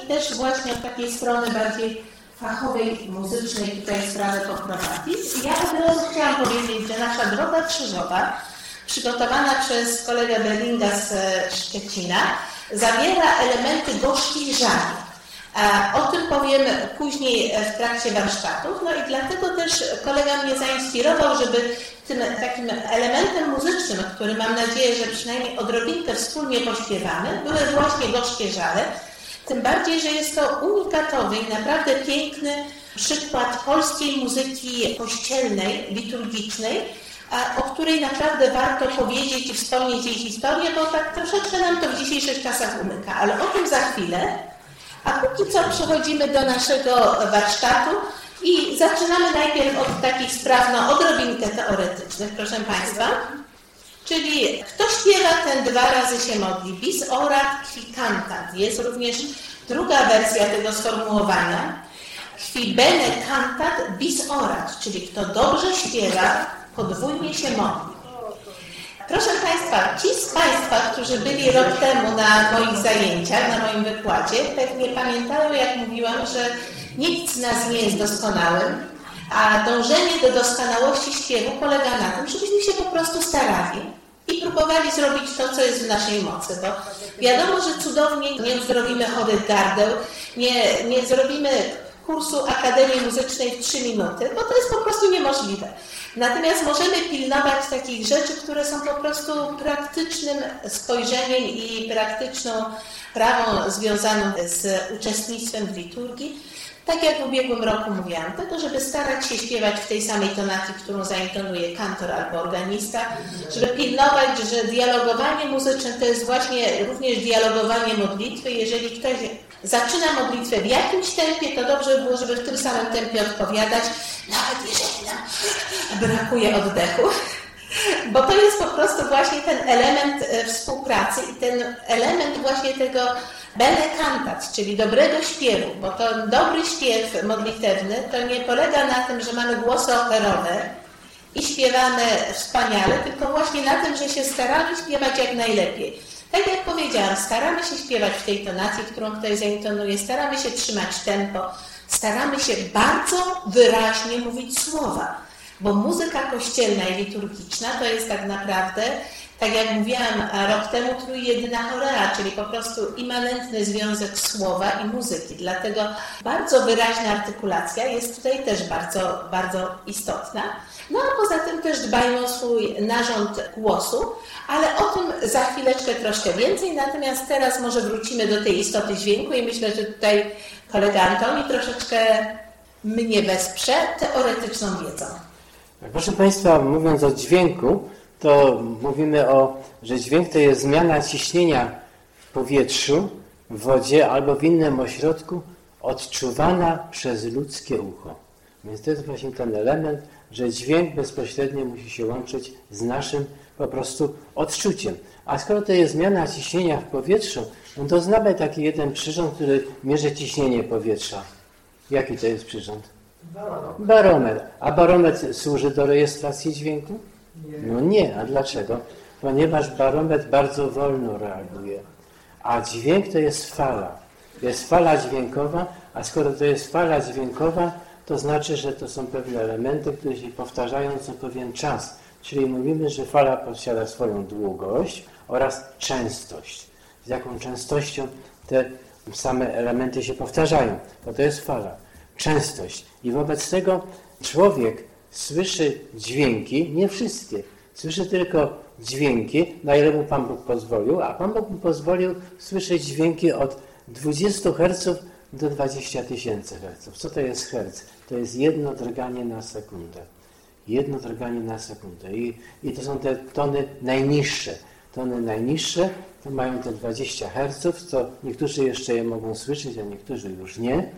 też właśnie od takiej strony bardziej fachowej, muzycznej tutaj sprawę poprowadzić. Ja od razu chciałam powiedzieć, że nasza droga krzyżowa, przygotowana przez kolegę Bellinga z Szczecina, zawiera elementy gorzkich żali. O tym powiem później w trakcie warsztatów, no i dlatego też kolega mnie zainspirował, żeby tym takim elementem muzycznym, który mam nadzieję, że przynajmniej odrobinkę wspólnie pośpiewamy, były właśnie gorzkie żale. Tym bardziej, że jest to unikatowy i naprawdę piękny przykład polskiej muzyki kościelnej, liturgicznej, o której naprawdę warto powiedzieć i wspomnieć jej historię, bo tak troszeczkę nam to w dzisiejszych czasach umyka, ale o tym za chwilę. A póki co przechodzimy do naszego warsztatu i zaczynamy najpierw od takich spraw, odrobinkę teoretycznych, proszę Państwa. Czyli kto śpiewa, ten 2 razy się modli. Bis orat qui cantat. Jest również druga wersja tego sformułowania. Qui bene cantat bis orat, czyli kto dobrze śpiewa, podwójnie się modli. Proszę Państwa, ci z Państwa, którzy byli rok temu na moich zajęciach, na moim wykładzie, pewnie pamiętają, jak mówiłam, że nikt z nas nie jest doskonałym, a dążenie do doskonałości śpiewu polega na tym, żebyśmy się po prostu starali i próbowali zrobić to, co jest w naszej mocy, bo wiadomo, że cudownie nie uzdrowimy chorych gardeł, nie zrobimy kursu Akademii Muzycznej w 3 minuty, bo to jest po prostu niemożliwe. Natomiast możemy pilnować takich rzeczy, które są po prostu praktycznym spojrzeniem i praktyczną sprawą związaną z uczestnictwem w liturgii. Tak jak w ubiegłym roku mówiłam, tego, żeby starać się śpiewać w tej samej tonacji, którą zaintonuje kantor albo organista, żeby pilnować, że dialogowanie muzyczne to jest właśnie również dialogowanie modlitwy. Jeżeli ktoś zaczyna modlitwę w jakimś tempie, to dobrze by było, żeby w tym samym tempie odpowiadać, nawet jeżeli nam brakuje oddechu. Bo to jest po prostu właśnie ten element współpracy i ten element właśnie tego bene cantat, czyli dobrego śpiewu, bo to dobry śpiew modlitewny to nie polega na tym, że mamy głosy operowe i śpiewamy wspaniale, tylko właśnie na tym, że się staramy śpiewać jak najlepiej. Tak jak powiedziałam, staramy się śpiewać w tej tonacji, którą ktoś zaintonuje, staramy się trzymać tempo, staramy się bardzo wyraźnie mówić słowa, bo muzyka kościelna i liturgiczna to jest tak naprawdę, tak jak mówiłam rok temu, trójjedyna chorea, czyli po prostu immanentny związek słowa i muzyki. Dlatego bardzo wyraźna artykulacja jest tutaj też bardzo, bardzo istotna. No a poza tym też dbajmy o swój narząd głosu, ale o tym za chwileczkę troszkę więcej. Natomiast teraz może wrócimy do tej istoty dźwięku i myślę, że tutaj kolega Antoni troszeczkę mnie wesprze teoretyczną wiedzą. Proszę Państwa, mówiąc o dźwięku, to mówimy że dźwięk to jest zmiana ciśnienia w powietrzu, w wodzie albo w innym ośrodku odczuwana przez ludzkie ucho. Więc to jest właśnie ten element, że dźwięk bezpośrednio musi się łączyć z naszym po prostu odczuciem. A skoro to jest zmiana ciśnienia w powietrzu, no to znamy taki jeden przyrząd, który mierzy ciśnienie powietrza. Jaki to jest przyrząd? Barometr. A barometr służy do rejestracji dźwięku? No nie. A dlaczego? Ponieważ barometr bardzo wolno reaguje. A dźwięk to jest fala. Jest fala dźwiękowa, a skoro to jest fala dźwiękowa, to znaczy, że to są pewne elementy, które się powtarzają co pewien czas. Czyli mówimy, że fala posiada swoją długość oraz częstość. Z jaką częstością te same elementy się powtarzają. Bo to jest fala. Częstość. I wobec tego człowiek słyszy dźwięki, nie wszystkie. Słyszy tylko dźwięki, na ile mu Pan Bóg pozwolił, a Pan Bóg mu pozwolił słyszeć dźwięki od 20 Hz do 20 000 Hz. Co to jest herc? To jest jedno drganie na sekundę. Jedno drganie na sekundę. I to są te tony najniższe. Tony najniższe to mają te 20 Hz, co niektórzy jeszcze je mogą słyszeć, a niektórzy już nie.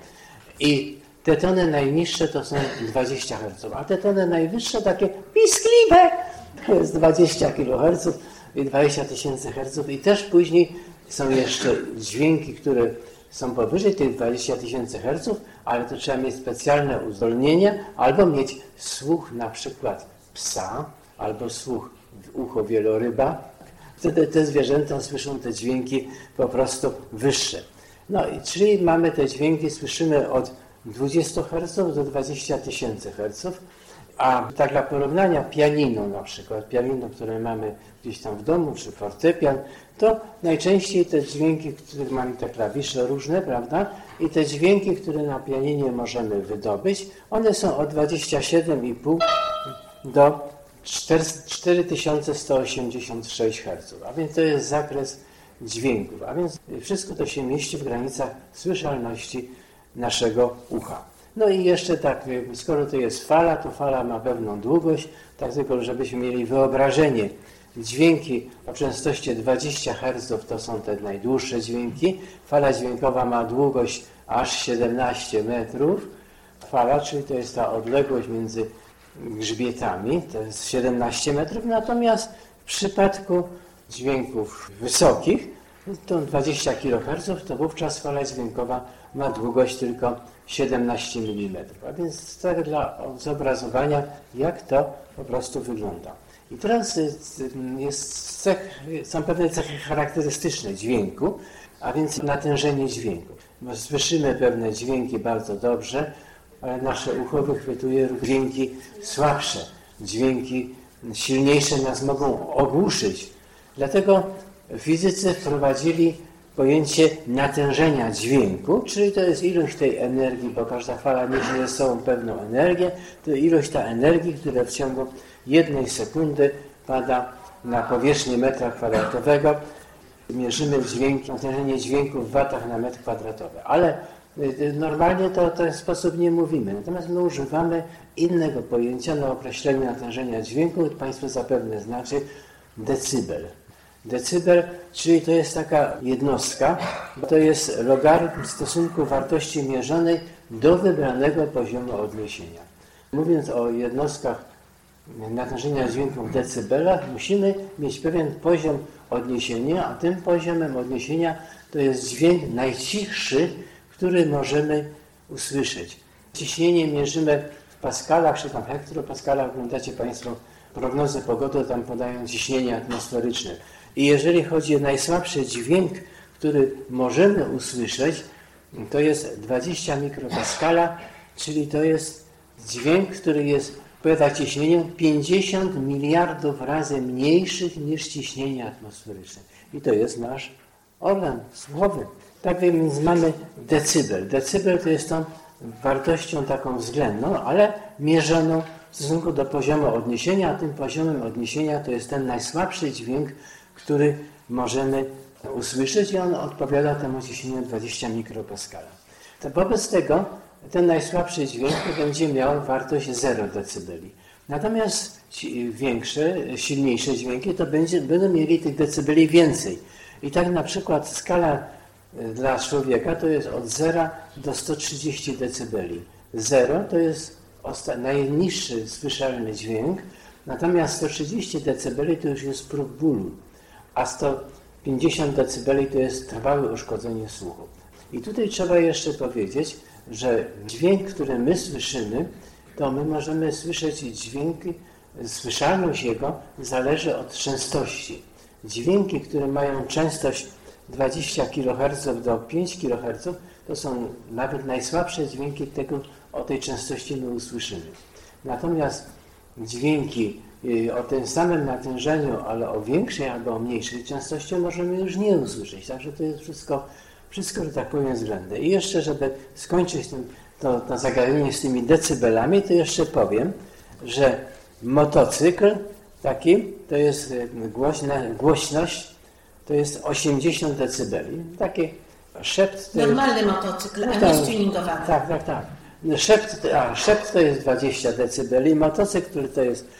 I te tony najniższe to są 20 Hz, a te tony najwyższe takie piskliwe to jest 20 kHz i 20 000 Hz. I też później są jeszcze dźwięki, które są powyżej tych 20 000 Hz, ale to trzeba mieć specjalne uzdolnienie albo mieć słuch na przykład psa, albo słuch w ucho wieloryba. Wtedy te zwierzęta słyszą te dźwięki po prostu wyższe. No i czyli mamy te dźwięki, słyszymy od 20 Hz do 20 000 Hz. A tak dla porównania pianino na przykład, pianino, które mamy gdzieś tam w domu, czy fortepian, to najczęściej te dźwięki, które mamy te klawisze różne, prawda? I te dźwięki, które na pianinie możemy wydobyć, one są od 27,5 do 4186 Hz. A więc to jest zakres dźwięków. A więc wszystko to się mieści w granicach słyszalności naszego ucha. No i jeszcze tak, skoro to jest fala, to fala ma pewną długość, tak tylko żebyśmy mieli wyobrażenie. Dźwięki o częstości 20 Hz to są te najdłuższe dźwięki. Fala dźwiękowa ma długość aż 17 metrów. Fala, czyli to jest ta odległość między grzbietami, to jest 17 metrów. Natomiast w przypadku dźwięków wysokich, to 20 kHz, to wówczas fala dźwiękowa ma długość tylko 17 mm. A więc tak dla zobrazowania, jak to po prostu wygląda. I teraz są pewne cechy charakterystyczne dźwięku, a więc natężenie dźwięku. Bo słyszymy pewne dźwięki bardzo dobrze, ale nasze ucho wychwytuje dźwięki słabsze. Dźwięki silniejsze nas mogą ogłuszyć. Dlatego fizycy wprowadzili pojęcie natężenia dźwięku, czyli to jest ilość tej energii, bo każda fala niesie ze sobą pewną energię, to ilość ta energii, która w ciągu 1 sekundy pada na powierzchnię metra kwadratowego. Mierzymy natężenie dźwięku w watach na metr kwadratowy, ale normalnie to w ten sposób nie mówimy. Natomiast my używamy innego pojęcia na określenie natężenia dźwięku, Państwo zapewne znacie decybel. Decybel, czyli to jest taka jednostka, to jest logarytm stosunku wartości mierzonej do wybranego poziomu odniesienia. Mówiąc o jednostkach natężenia dźwięku w decybelach, musimy mieć pewien poziom odniesienia, a tym poziomem odniesienia to jest dźwięk najcichszy, który możemy usłyszeć. Ciśnienie mierzymy w paskalach, czy tam hektopaskalach. Oglądacie Państwo prognozy pogody, tam podają ciśnienie atmosferyczne. I jeżeli chodzi o najsłabszy dźwięk, który możemy usłyszeć, to jest 20 mikropaskala, czyli to jest dźwięk, który odpowiada ciśnieniu 50 miliardów razy mniejszych niż ciśnienie atmosferyczne. I to jest nasz organ słuchowy. Tak więc mamy decybel. Decybel to jest tą wartością taką względną, ale mierzoną w stosunku do poziomu odniesienia, a tym poziomem odniesienia to jest ten najsłabszy dźwięk, który możemy usłyszeć i on odpowiada temu ciśnieniu 20 mikropaskala. To wobec tego ten najsłabszy dźwięk będzie miał wartość 0 decybeli. Natomiast większe, silniejsze dźwięki to będą mieli tych decybeli więcej. I tak na przykład skala dla człowieka to jest od 0 do 130 decybeli. 0 to jest najniższy słyszalny dźwięk, natomiast 130 decybeli to już jest próg bólu, a 150 decybeli to jest trwałe uszkodzenie słuchu. I tutaj trzeba jeszcze powiedzieć, że dźwięk, który my słyszymy, to my możemy słyszeć dźwięki, słyszalność jego zależy od częstości. Dźwięki, które mają częstość 20 kHz do 5 kHz, to są nawet najsłabsze dźwięki o tej częstości my usłyszymy. Natomiast dźwięki o tym samym natężeniu, ale o większej albo o mniejszej częstości możemy już nie usłyszeć. Także to jest wszystko, że tak powiem, względne. I jeszcze, żeby skończyć to zagadnienie z tymi decybelami, to jeszcze powiem, że motocykl taki, to jest głośność, to jest 80 decybeli. Taki szept... Normalny motocykl, a nie stuningowany. Tak. Szept to jest 20 decybeli, motocykl to jest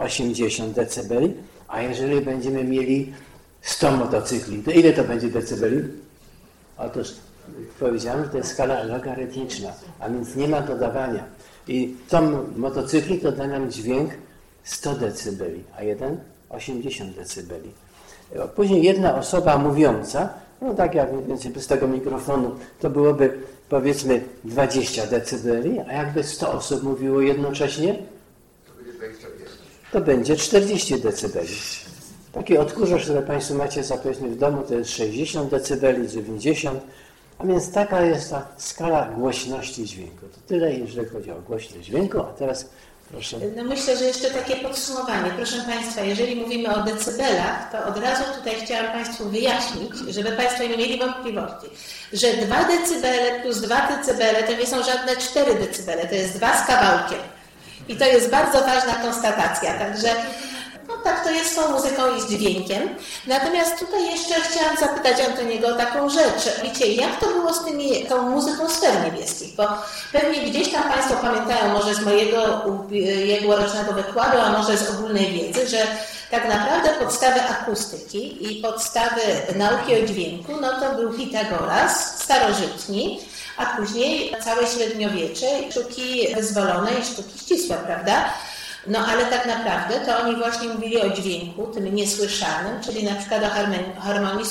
80 decybeli, a jeżeli będziemy mieli 100 motocykli, to ile to będzie decybeli? Otóż powiedziałem, że to jest skala logarytmiczna, a więc nie ma dodawania. I 100 motocykli to da nam dźwięk 100 decybeli, a jeden 80 decybeli. Później jedna osoba mówiąca, no tak jak mniej więcej bez tego mikrofonu, to byłoby powiedzmy 20 decybeli, a jakby 100 osób mówiło jednocześnie, to będzie 40 decybeli. Taki odkurzacz, który Państwo macie zapewne w domu, to jest 60 decybeli, 90, A więc taka jest ta skala głośności dźwięku. To tyle, jeżeli chodzi o głośność dźwięku, a teraz proszę. No myślę, że jeszcze takie podsumowanie. Proszę Państwa, jeżeli mówimy o decybelach, to od razu tutaj chciałam Państwu wyjaśnić, żeby Państwo nie mieli wątpliwości, że 2 decybele plus 2 decybele to nie są żadne 4 decybele, to jest 2 z kawałkiem. I to jest bardzo ważna konstatacja, także no tak to jest z tą muzyką i z dźwiękiem. Natomiast tutaj jeszcze chciałam zapytać Antoniego o taką rzecz. Wiecie, jak to było z tą muzyką sfer niebieskich? Bo pewnie gdzieś tam Państwo pamiętają może z mojego ubiegłorocznego wykładu, a może z ogólnej wiedzy, że tak naprawdę podstawy akustyki i podstawy nauki o dźwięku, no to był Pitagoras, starożytni, a później całe średniowiecze, sztuki wyzwolone i sztuki ścisłe, prawda? No ale tak naprawdę to oni właśnie mówili o dźwięku, tym niesłyszalnym, czyli na przykład o harmonii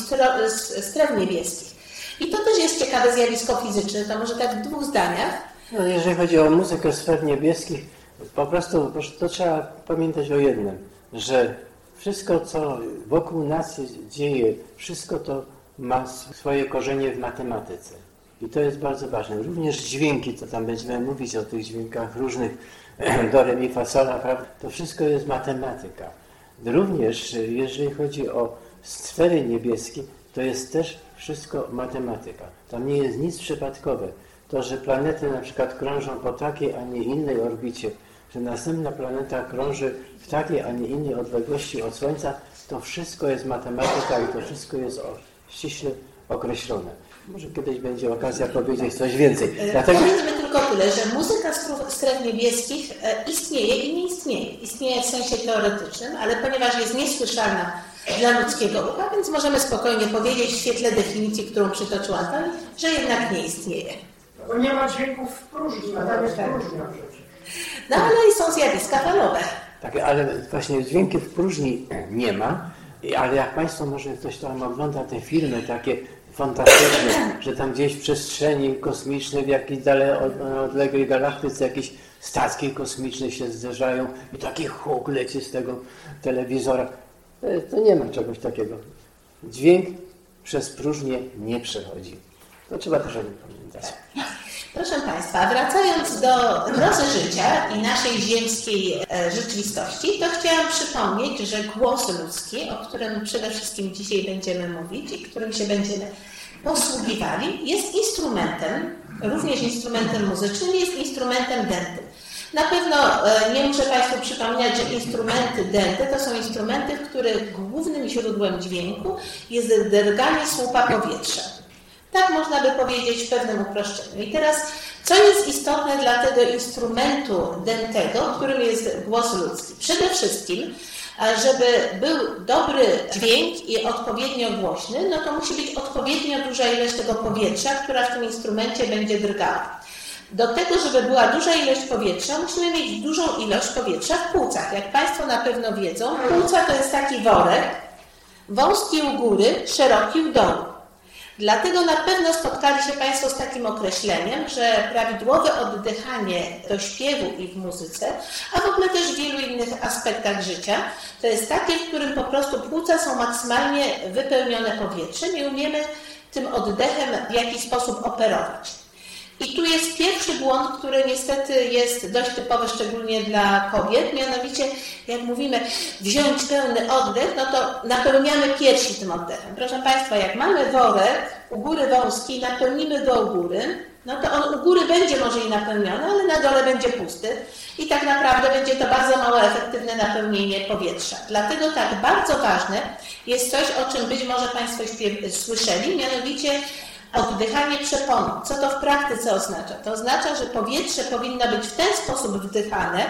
stref niebieskich. I to też jest ciekawe zjawisko fizyczne, to może tak w 2 zdaniach. No, jeżeli chodzi o muzykę sfer niebieskich, po prostu to trzeba pamiętać o jednym, że wszystko, co wokół nas się dzieje, wszystko to ma swoje korzenie w matematyce. I to jest bardzo ważne. Również dźwięki, co tam będziemy mówić o tych dźwiękach różnych, do, re, mi, fa, sola, prawda? To wszystko jest matematyka. Również jeżeli chodzi o sfery niebieskie, to jest też wszystko matematyka. Tam nie jest nic przypadkowe. To, że planety na przykład krążą po takiej, a nie innej orbicie, że następna planeta krąży w takiej, a nie innej odległości od Słońca, to wszystko jest matematyka i to wszystko jest ściśle określone. Może kiedyś będzie okazja powiedzieć coś więcej. Powiedzmy tylko tyle, że muzyka stref niebieskich istnieje i nie istnieje. Istnieje w sensie teoretycznym, ale ponieważ jest niesłyszalna dla ludzkiego ucha, więc możemy spokojnie powiedzieć w świetle definicji, którą przytoczył Antoni, że jednak nie istnieje. Bo nie ma dźwięków w próżni, a tam jest próżnia przecież. No ale i są zjawiska falowe. Tak, ale właśnie dźwięki w próżni nie ma, ale jak Państwo może ktoś tam ogląda te filmy takie fantastyczne, że tam gdzieś w przestrzeni kosmicznej, w jakiejś odległej galaktyce jakieś statki kosmiczne się zderzają i taki huk leci z tego telewizora. To nie ma czegoś takiego. Dźwięk przez próżnię nie przechodzi. To trzeba też o tym pamiętać. Proszę Państwa, wracając do prozy życia i naszej ziemskiej rzeczywistości, to chciałam przypomnieć, że głos ludzki, o którym przede wszystkim dzisiaj będziemy mówić i którym się będziemy posługiwali, jest instrumentem, również instrumentem muzycznym, jest instrumentem dętym. Na pewno nie muszę Państwu przypominać, że instrumenty dęte to są instrumenty, w których głównym źródłem dźwięku jest drganie słupa powietrza. Tak można by powiedzieć w pewnym uproszczeniu. I teraz, co jest istotne dla tego instrumentu dętego, którym jest głos ludzki? Przede wszystkim, żeby był dobry dźwięk i odpowiednio głośny, no to musi być odpowiednio duża ilość tego powietrza, która w tym instrumencie będzie drgała. Do tego, żeby była duża ilość powietrza, musimy mieć dużą ilość powietrza w płucach. Jak Państwo na pewno wiedzą, płuca to jest taki worek, wąski u góry, szeroki u dołu. Dlatego na pewno spotkali się Państwo z takim określeniem, że prawidłowe oddychanie do śpiewu i w muzyce, a w ogóle też w wielu innych aspektach życia, to jest takie, w którym po prostu płuca są maksymalnie wypełnione powietrzem i umiemy tym oddechem w jakiś sposób operować. I tu jest pierwszy błąd, który niestety jest dość typowy, szczególnie dla kobiet, mianowicie jak mówimy wziąć pełny oddech, no to napełniamy piersi tym oddechem. Proszę Państwa, jak mamy worek u góry wąski i napełnimy go u góry, no to on u góry będzie może i napełniony, ale na dole będzie pusty i tak naprawdę będzie to bardzo mało efektywne napełnienie powietrza. Dlatego tak bardzo ważne jest coś, o czym być może Państwo słyszeli, mianowicie oddychanie przeponą. Co to w praktyce oznacza? To oznacza, że powietrze powinno być w ten sposób wdychane,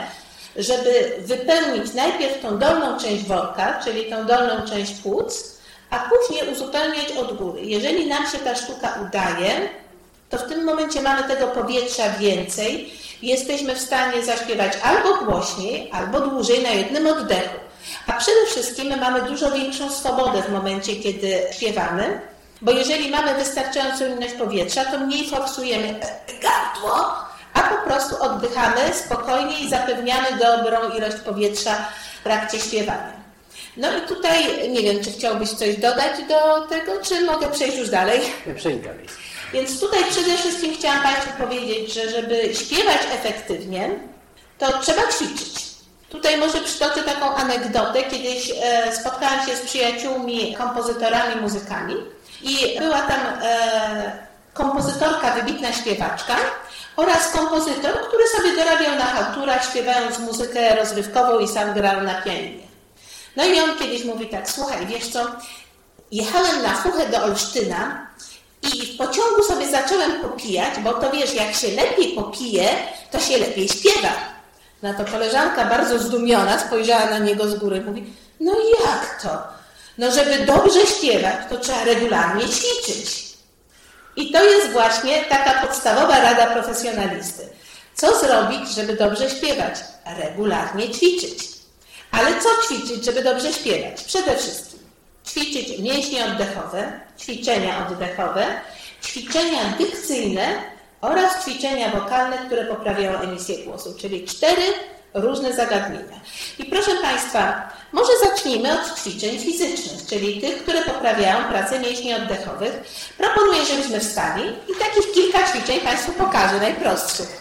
żeby wypełnić najpierw tą dolną część worka, czyli tą dolną część płuc, a później uzupełniać od góry. Jeżeli nam się ta sztuka udaje, to w tym momencie mamy tego powietrza więcej i jesteśmy w stanie zaśpiewać albo głośniej, albo dłużej na jednym oddechu. A przede wszystkim mamy dużo większą swobodę w momencie, kiedy śpiewamy, bo jeżeli mamy wystarczającą ilość powietrza, to mniej forsujemy gardło, a po prostu oddychamy spokojnie i zapewniamy dobrą ilość powietrza w trakcie śpiewania. No i tutaj nie wiem, czy chciałbyś coś dodać do tego, czy mogę przejść już dalej? Przejdź dalej. Więc tutaj przede wszystkim chciałam Państwu powiedzieć, że żeby śpiewać efektywnie, to trzeba ćwiczyć. Tutaj może przytoczę taką anegdotę. Kiedyś spotkałam się z przyjaciółmi, kompozytorami, muzykami i była tam kompozytorka, wybitna śpiewaczka oraz kompozytor, który sobie dorabiał na chałturach, śpiewając muzykę rozrywkową i sam grał na pianinie. No i on kiedyś mówi tak: słuchaj, wiesz co, jechałem na fuchę do Olsztyna i w pociągu sobie zacząłem popijać, bo to wiesz, jak się lepiej popije, to się lepiej śpiewa. Na to koleżanka bardzo zdumiona spojrzała na niego z góry i mówi: no jak to? No żeby dobrze śpiewać, to trzeba regularnie ćwiczyć. I to jest właśnie taka podstawowa rada profesjonalisty. Co zrobić, żeby dobrze śpiewać? Regularnie ćwiczyć. Ale co ćwiczyć, żeby dobrze śpiewać? Przede wszystkim ćwiczyć mięśnie oddechowe, ćwiczenia oddechowe, ćwiczenia dykcyjne oraz ćwiczenia wokalne, które poprawiają emisję głosu, czyli 4 różne zagadnienia. I proszę Państwa, może zacznijmy od ćwiczeń fizycznych, czyli tych, które poprawiają pracę mięśni oddechowych. Proponuję, żebyśmy wstali i takich kilka ćwiczeń Państwu pokażę, najprostszych.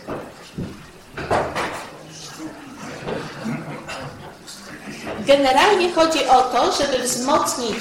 Generalnie chodzi o to, żeby wzmocnić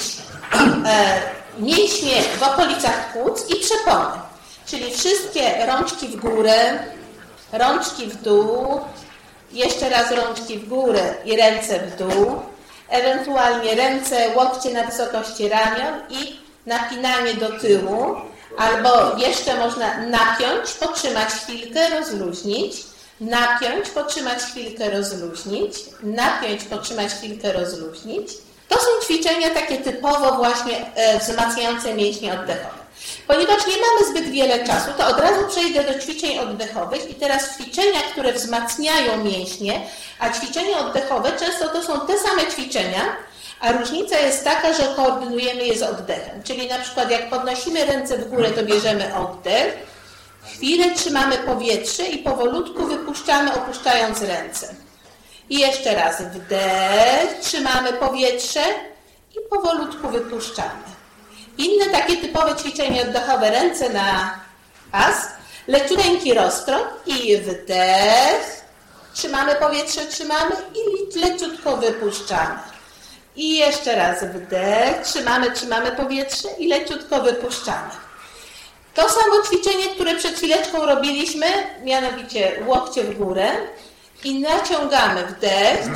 mięśnie w okolicach płuc i przepony. Czyli wszystkie rączki w górę, rączki w dół, jeszcze raz rączki w górę i ręce w dół, ewentualnie ręce, łokcie na wysokości ramion i napinanie do tyłu, albo jeszcze można napiąć, potrzymać chwilkę, rozluźnić, napiąć, potrzymać chwilkę, rozluźnić, napiąć, potrzymać chwilkę, rozluźnić. To są ćwiczenia takie typowo właśnie wzmacniające mięśnie oddechowe. Ponieważ nie mamy zbyt wiele czasu, to od razu przejdę do ćwiczeń oddechowych i teraz ćwiczenia, które wzmacniają mięśnie, a ćwiczenia oddechowe często to są te same ćwiczenia, a różnica jest taka, że koordynujemy je z oddechem. Czyli na przykład jak podnosimy ręce w górę, to bierzemy oddech, chwilę trzymamy powietrze i powolutku wypuszczamy, opuszczając ręce. I jeszcze raz wdech, trzymamy powietrze i powolutku wypuszczamy. Inne takie typowe ćwiczenie oddechowe, ręce na pas, leciuteńki rozkrok i wdech, trzymamy powietrze, trzymamy i leciutko wypuszczamy. I jeszcze raz wdech, trzymamy powietrze i leciutko wypuszczamy. To samo ćwiczenie, które przed chwileczką robiliśmy, mianowicie łokcie w górę i naciągamy wdech,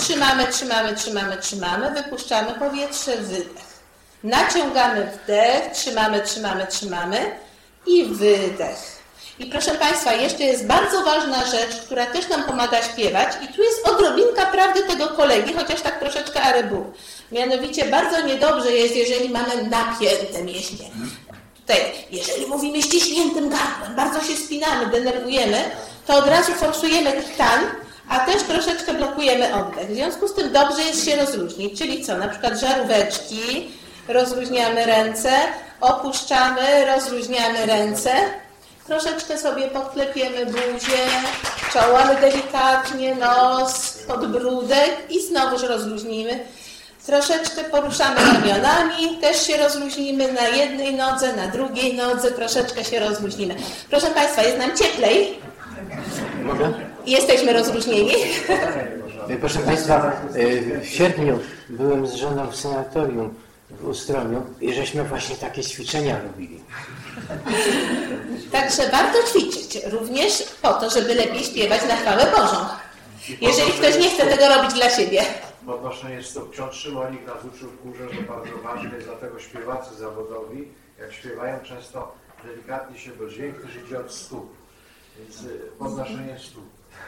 trzymamy, wypuszczamy powietrze, wydech. Naciągamy wdech, trzymamy i wydech. I proszę Państwa, jeszcze jest bardzo ważna rzecz, która też nam pomaga śpiewać i tu jest odrobinka prawdy tego kolegi, chociaż tak troszeczkę arebu. Mianowicie bardzo niedobrze jest, jeżeli mamy napięte mięśnie. Tutaj, jeżeli mówimy ściśniętym gardłem, bardzo się spinamy, denerwujemy, to od razu forsujemy krtan, a też troszeczkę blokujemy oddech. W związku z tym dobrze jest się rozluźnić, czyli co? Na przykład żaróweczki, rozluźniamy ręce, opuszczamy, rozluźniamy ręce, troszeczkę sobie podklepiemy buzię, czoło, ale delikatnie, nos, podbródek i znowuż rozluźnimy. Troszeczkę poruszamy ramionami, też się rozluźnimy na jednej nodze, na drugiej nodze, troszeczkę się rozluźnimy. Proszę Państwa, jest nam cieplej. Mogę? Jesteśmy rozluźnieni. Proszę Państwa, w sierpniu byłem z żoną w sanatorium w Ustroniu i żeśmy właśnie takie ćwiczenia robili. Także warto ćwiczyć, również po to, żeby lepiej śpiewać na chwałę Bożą. Jeżeli ktoś nie chce tego robić dla siebie. Podnoszenie stóp. Ksiądz Szymonik nas uczył w górze, że bardzo ważne jest, dlatego śpiewacy zawodowi, jak śpiewają, często delikatnie się do dźwięku, który idzie od stóp. Więc podnoszenie stóp.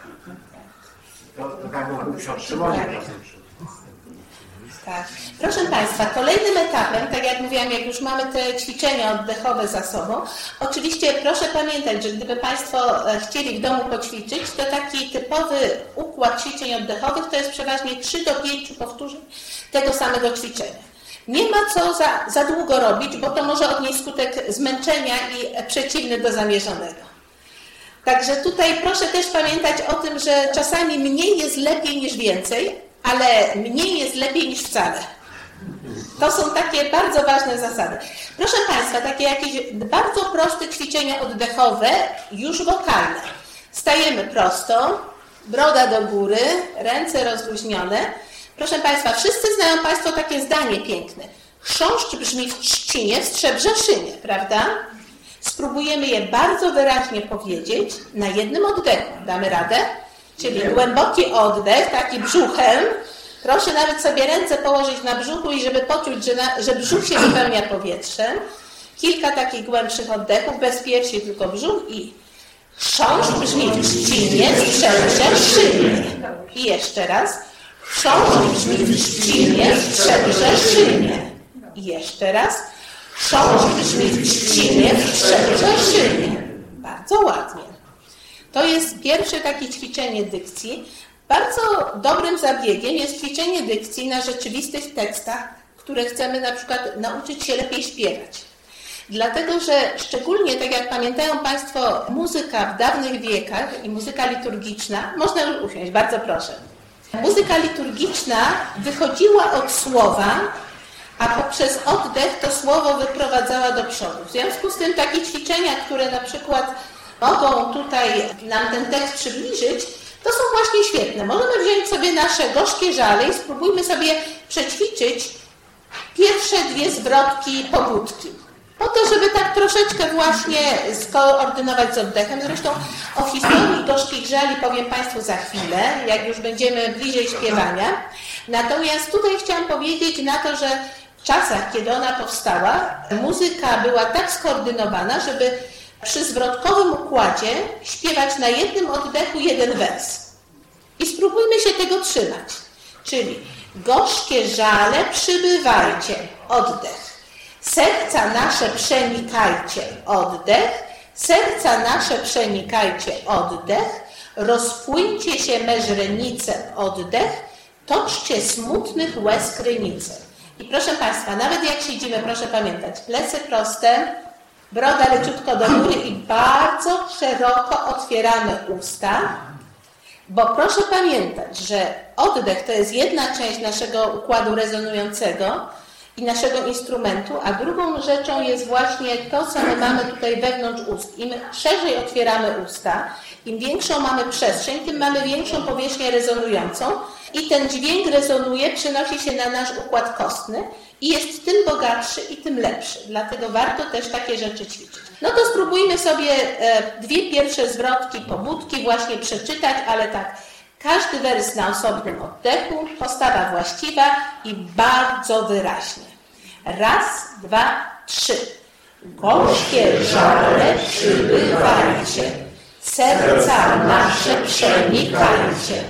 To tak był ksiądz Szymonik nas uczył. Tak. Proszę Państwa, kolejnym etapem, tak jak mówiłam, jak już mamy te ćwiczenia oddechowe za sobą, oczywiście proszę pamiętać, że gdyby Państwo chcieli w domu poćwiczyć, to taki typowy układ ćwiczeń oddechowych to jest przeważnie 3 do 5 powtórzeń tego samego ćwiczenia. Nie ma co za długo robić, bo to może odnieść skutek zmęczenia i przeciwny do zamierzonego. Także tutaj proszę też pamiętać o tym, że czasami mniej jest lepiej niż więcej, ale mniej jest lepiej niż wcale. To są takie bardzo ważne zasady. Proszę Państwa, takie jakieś bardzo proste ćwiczenia oddechowe, już wokalne. Stajemy prosto, broda do góry, ręce rozluźnione. Proszę Państwa, wszyscy znają Państwo takie zdanie piękne. Chrząszcz brzmi w trzcinie, w strzebrzeszynie, prawda? Spróbujemy je bardzo wyraźnie powiedzieć na jednym oddechu. Damy radę? Czyli głęboki oddech, taki brzuchem. Proszę nawet sobie ręce położyć na brzuchu i żeby poczuć, że brzuch się wypełnia powietrzem. Kilka takich głębszych oddechów, bez piersi, tylko brzuch i chrząszcz brzmi w trzcinie, w strzebrzeszynie. I jeszcze raz. Chrząszcz brzmi w trzcinie, w strzebrzeszynie. I jeszcze raz. Chrząszcz brzmi w trzcinie, w strzebrzeszynie. Bardzo ładnie. To jest pierwsze takie ćwiczenie dykcji. Bardzo dobrym zabiegiem jest ćwiczenie dykcji na rzeczywistych tekstach, które chcemy na przykład nauczyć się lepiej śpiewać. Dlatego, że szczególnie, tak jak pamiętają Państwo, muzyka w dawnych wiekach i muzyka liturgiczna, można już usiąść, bardzo proszę. Muzyka liturgiczna wychodziła od słowa, a poprzez oddech to słowo wyprowadzała do przodu. W związku z tym takie ćwiczenia, które na przykład mogą tutaj nam ten tekst przybliżyć, to są właśnie świetne. Możemy wziąć sobie nasze gorzkie żale i spróbujmy sobie przećwiczyć pierwsze dwie zwrotki pobudki. Po to, żeby tak troszeczkę właśnie skoordynować z oddechem. Zresztą o historii gorzkich żali powiem Państwu za chwilę, jak już będziemy bliżej śpiewania. Natomiast tutaj chciałam powiedzieć na to, że w czasach, kiedy ona powstała, muzyka była tak skoordynowana, żeby przy zwrotkowym układzie śpiewać na jednym oddechu jeden wers. I spróbujmy się tego trzymać. Czyli gorzkie żale przybywajcie, oddech. Serca nasze przenikajcie, oddech. Serca nasze przenikajcie, oddech. Rozpłyńcie się me źrenice, oddech. Toczcie smutnych łez krynice. I proszę Państwa, nawet jak siedzimy, proszę pamiętać, plecy proste, broda leciutko do góry i bardzo szeroko otwieramy usta, bo proszę pamiętać, że oddech to jest jedna część naszego układu rezonującego i naszego instrumentu, a drugą rzeczą jest właśnie to, co my mamy tutaj wewnątrz ust. Im szerzej otwieramy usta, im większą mamy przestrzeń, tym mamy większą powierzchnię rezonującą i ten dźwięk rezonuje, przenosi się na nasz układ kostny i jest tym bogatszy i tym lepszy. Dlatego warto też takie rzeczy ćwiczyć. No to spróbujmy sobie dwie pierwsze zwrotki pobudki właśnie przeczytać, ale tak, każdy wers na osobnym oddechu, postawa właściwa i bardzo wyraźnie. Raz, dwa, trzy. Gorzkie żale przybywajcie, serca nasze przenikajcie.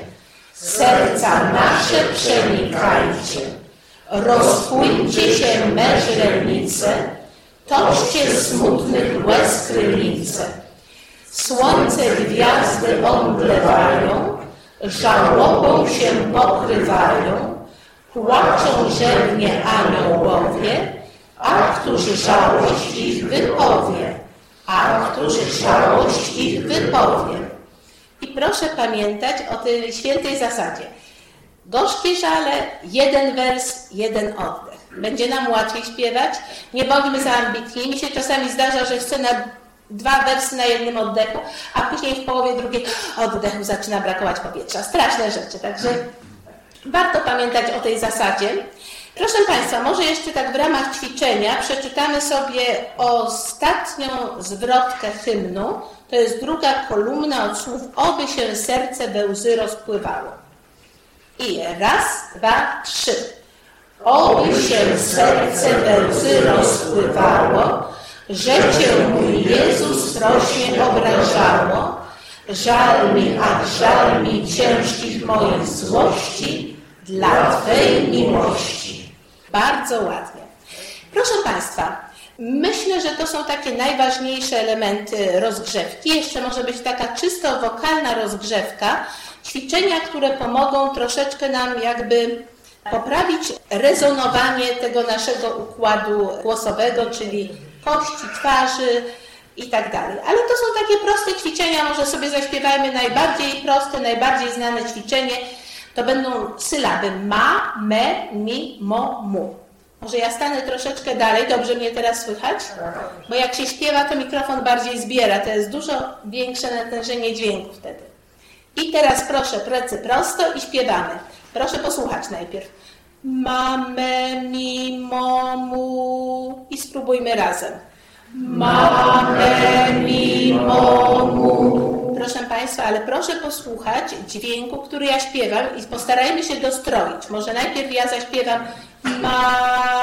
Serca nasze przenikajcie. Rozpłyńcie się me źrenice, toczcie smutnych łez krynice. Słońce gwiazdy omdlewają, żałobą się pokrywają, płaczą rzewnie aniołowie, a którzy żałość ich wypowie, a którzy żałość ich wypowie. I proszę pamiętać o tej świętej zasadzie. Gorzkie żale, jeden wers, jeden oddech. Będzie nam łatwiej śpiewać. Nie bądźmy za ambitni. Mi się czasami zdarza, że chcę na dwa wersy na jednym oddechu, a później w połowie drugiej oddechu zaczyna brakować powietrza. Straszne rzeczy, także warto pamiętać o tej zasadzie. Proszę Państwa, może jeszcze tak w ramach ćwiczenia przeczytamy sobie ostatnią zwrotkę hymnu. To jest druga kolumna od słów oby się serce we łzy rozpływało. I raz, dwa, trzy. Oby się serce we łzy rozpływało, że Cię mój Jezus strasznie obrażało. Żal mi, ach żal mi ciężkich moich złości dla Twej miłości. Bardzo ładnie. Proszę Państwa, myślę, że to są takie najważniejsze elementy rozgrzewki. Jeszcze może być taka czysto wokalna rozgrzewka. Ćwiczenia, które pomogą troszeczkę nam jakby poprawić rezonowanie tego naszego układu głosowego, czyli kości twarzy i tak dalej. Ale to są takie proste ćwiczenia, może sobie zaśpiewajmy najbardziej proste, najbardziej znane ćwiczenie. To będą sylaby ma, me, mi, mo, mu. Może ja stanę troszeczkę dalej, dobrze mnie teraz słychać? Bo jak się śpiewa, to mikrofon bardziej zbiera, to jest dużo większe natężenie dźwięku wtedy. I teraz proszę, plecy prosto i śpiewamy. Proszę posłuchać najpierw. Mamę, mi, momu i spróbujmy razem. Mamę, mi, momu. Proszę Państwa, ale proszę posłuchać dźwięku, który ja śpiewam i postarajmy się dostroić. Może najpierw ja zaśpiewam ma.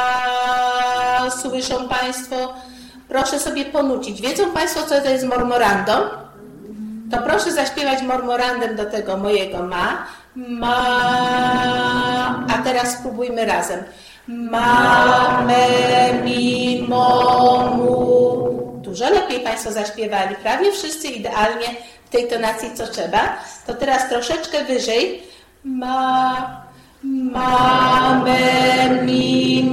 Słyszą Państwo? Proszę sobie ponucić. Wiedzą Państwo, co to jest mormorando? To proszę zaśpiewać mormorandem do tego mojego ma. A teraz spróbujmy razem. Mamę, mi, momu. Dużo lepiej Państwo zaśpiewali. Prawie wszyscy idealnie w tej tonacji, co trzeba. To teraz troszeczkę wyżej. Mamę, mi,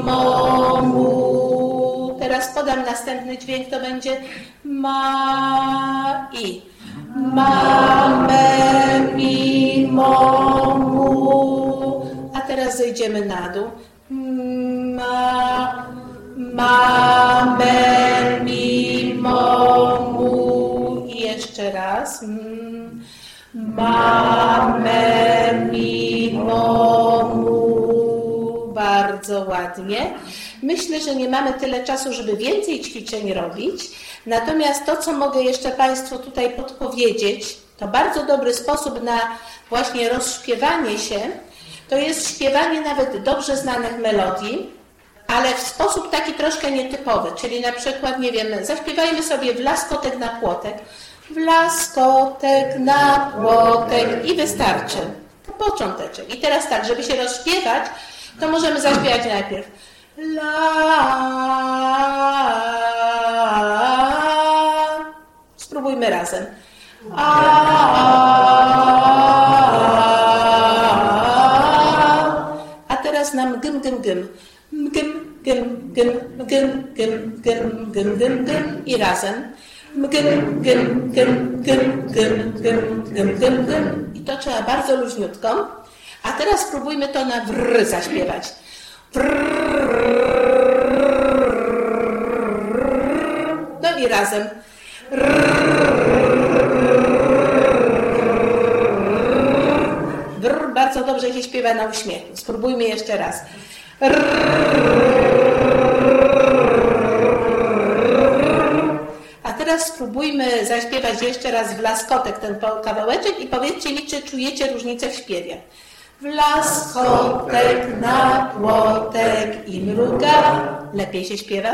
momu. Teraz podam następny dźwięk, to będzie ma i. Mamę, mi, momu. A teraz zejdziemy na dół. Mamę, mi, momu. I jeszcze raz. Mamę, mi, momu. Bardzo ładnie. Myślę, że nie mamy tyle czasu, żeby więcej ćwiczeń robić. Natomiast to, co mogę jeszcze Państwu tutaj podpowiedzieć, to bardzo dobry sposób na właśnie rozśpiewanie się, to jest śpiewanie nawet dobrze znanych melodii, ale w sposób taki troszkę nietypowy, czyli na przykład, nie wiem, zaśpiewajmy sobie w laskotek na płotek, w laskotek na płotek i wystarczy. Począteczek. I teraz tak, żeby się rozśpiewać, to możemy zaśpiewać najpierw spróbujmy razem. A teraz nam gym, gym, gym. Gym, gym, gym, gym, gym, gym, gym, gym, gym i razem. Gym, gym, gym, gym, gym, gym, gym, gym, gym. I to trzeba bardzo luźniutko. A teraz spróbujmy to na wr zaśpiewać. No i razem. Bardzo dobrze się śpiewa na uśmiechu. Spróbujmy jeszcze raz. A teraz spróbujmy zaśpiewać jeszcze raz w laskotek ten kawałeczek i powiedzcie mi, czy czujecie różnicę w śpiewie. W laskotek na płotek i mruga. Lepiej się śpiewa?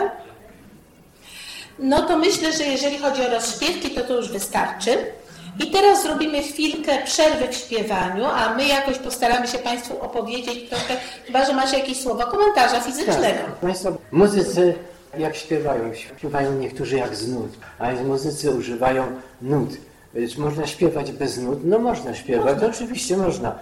No to myślę, że jeżeli chodzi o rozśpiewki, to już wystarczy. I teraz zrobimy chwilkę przerwy w śpiewaniu, a my jakoś postaramy się Państwu opowiedzieć trochę, chyba że masz jakieś słowo komentarza fizycznego. Tak, Państwo, muzycy jak śpiewają niektórzy jak z nut, a muzycy używają nut. Czy można śpiewać bez nut? No można śpiewać, można. Oczywiście można.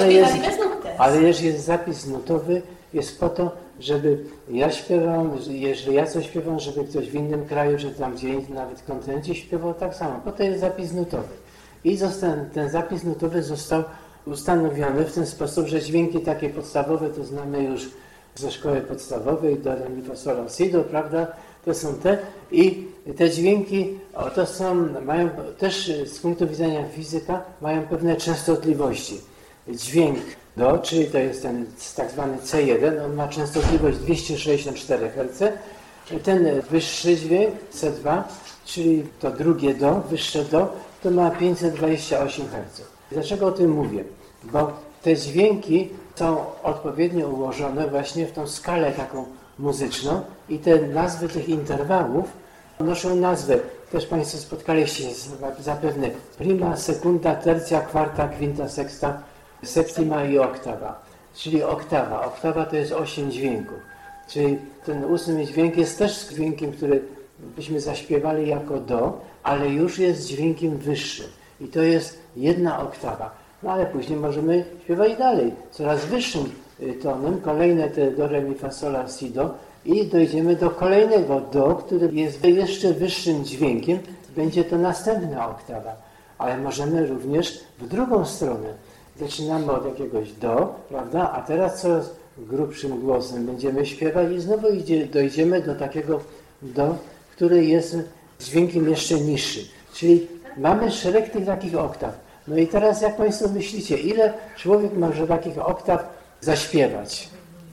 Ale jeżeli jest zapis nutowy, jest po to, żeby ja śpiewam, jeżeli ja coś śpiewam, żeby ktoś w innym kraju, czy tam gdzie nawet w kontynencie śpiewał tak samo. Po to jest zapis nutowy. I ten zapis nutowy został ustanowiony w ten sposób, że dźwięki takie podstawowe to znamy już ze szkoły podstawowej, do re, mi, fa, sol, la, si, do, prawda? To są te i te dźwięki mają też z punktu widzenia fizyka mają pewne częstotliwości. Dźwięk do, czyli to jest ten tak zwany C1, on ma częstotliwość 264 Hz. Ten wyższy dźwięk C2, czyli to drugie do, wyższe do, to ma 528 Hz. Dlaczego o tym mówię? Bo te dźwięki są odpowiednio ułożone właśnie w tą skalę taką muzyczną i te nazwy tych interwałów noszą nazwę. Też Państwo spotkaliście się zapewne prima, secunda, tercja, quarta, quinta, sexta, septima i oktawa. Czyli oktawa. Oktawa to jest 8 dźwięków. Czyli ten 8 dźwięk jest też dźwiękiem, który byśmy zaśpiewali jako do, ale już jest dźwiękiem wyższym. I to jest 1 oktawa. No ale później możemy śpiewać dalej, coraz wyższym tonem, kolejne te do, re, mi, fa, sol, la, si, do i dojdziemy do kolejnego do, który jest jeszcze wyższym dźwiękiem, będzie to następna oktawa. Ale możemy również w drugą stronę. Zaczynamy od jakiegoś do, prawda, a teraz coraz grubszym głosem będziemy śpiewać i znowu dojdziemy do takiego do, który jest dźwiękiem jeszcze niższy. Czyli mamy szereg tych takich oktaw. No i teraz jak Państwo myślicie, ile człowiek może takich oktaw zaśpiewać?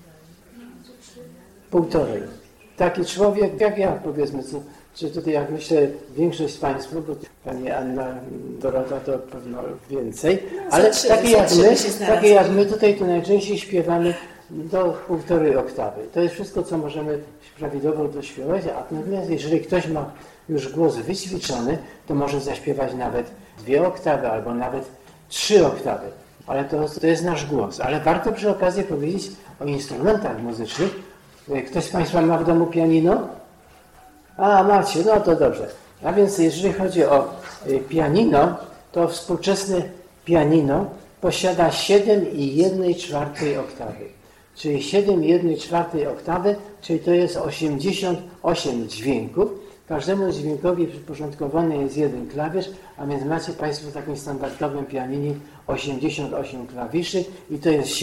1,5. Taki człowiek, jak ja powiedzmy, czy tutaj jak myślę większość z Państwa, bo Pani Anna, Dorota to pewno więcej, ale takie jak my tutaj to najczęściej śpiewamy do 1,5 oktawy. To jest wszystko, co możemy prawidłowo dośpiewać, a natomiast jeżeli ktoś ma już głos wyćwiczony, to może zaśpiewać nawet 2 oktawy albo nawet 3 oktawy. Ale to jest nasz głos. Ale warto przy okazji powiedzieć o instrumentach muzycznych. Ktoś z Państwa ma w domu pianino? A, macie, no to dobrze. A więc jeżeli chodzi o pianino, to współczesne pianino posiada 7,1/4 oktawy. Czyli 7,1/4 oktawy, czyli to jest 88 dźwięków. Każdemu dźwiękowi przyporządkowany jest jeden klawisz, a więc macie Państwo w takim standardowym pianinie 88 klawiszy i to jest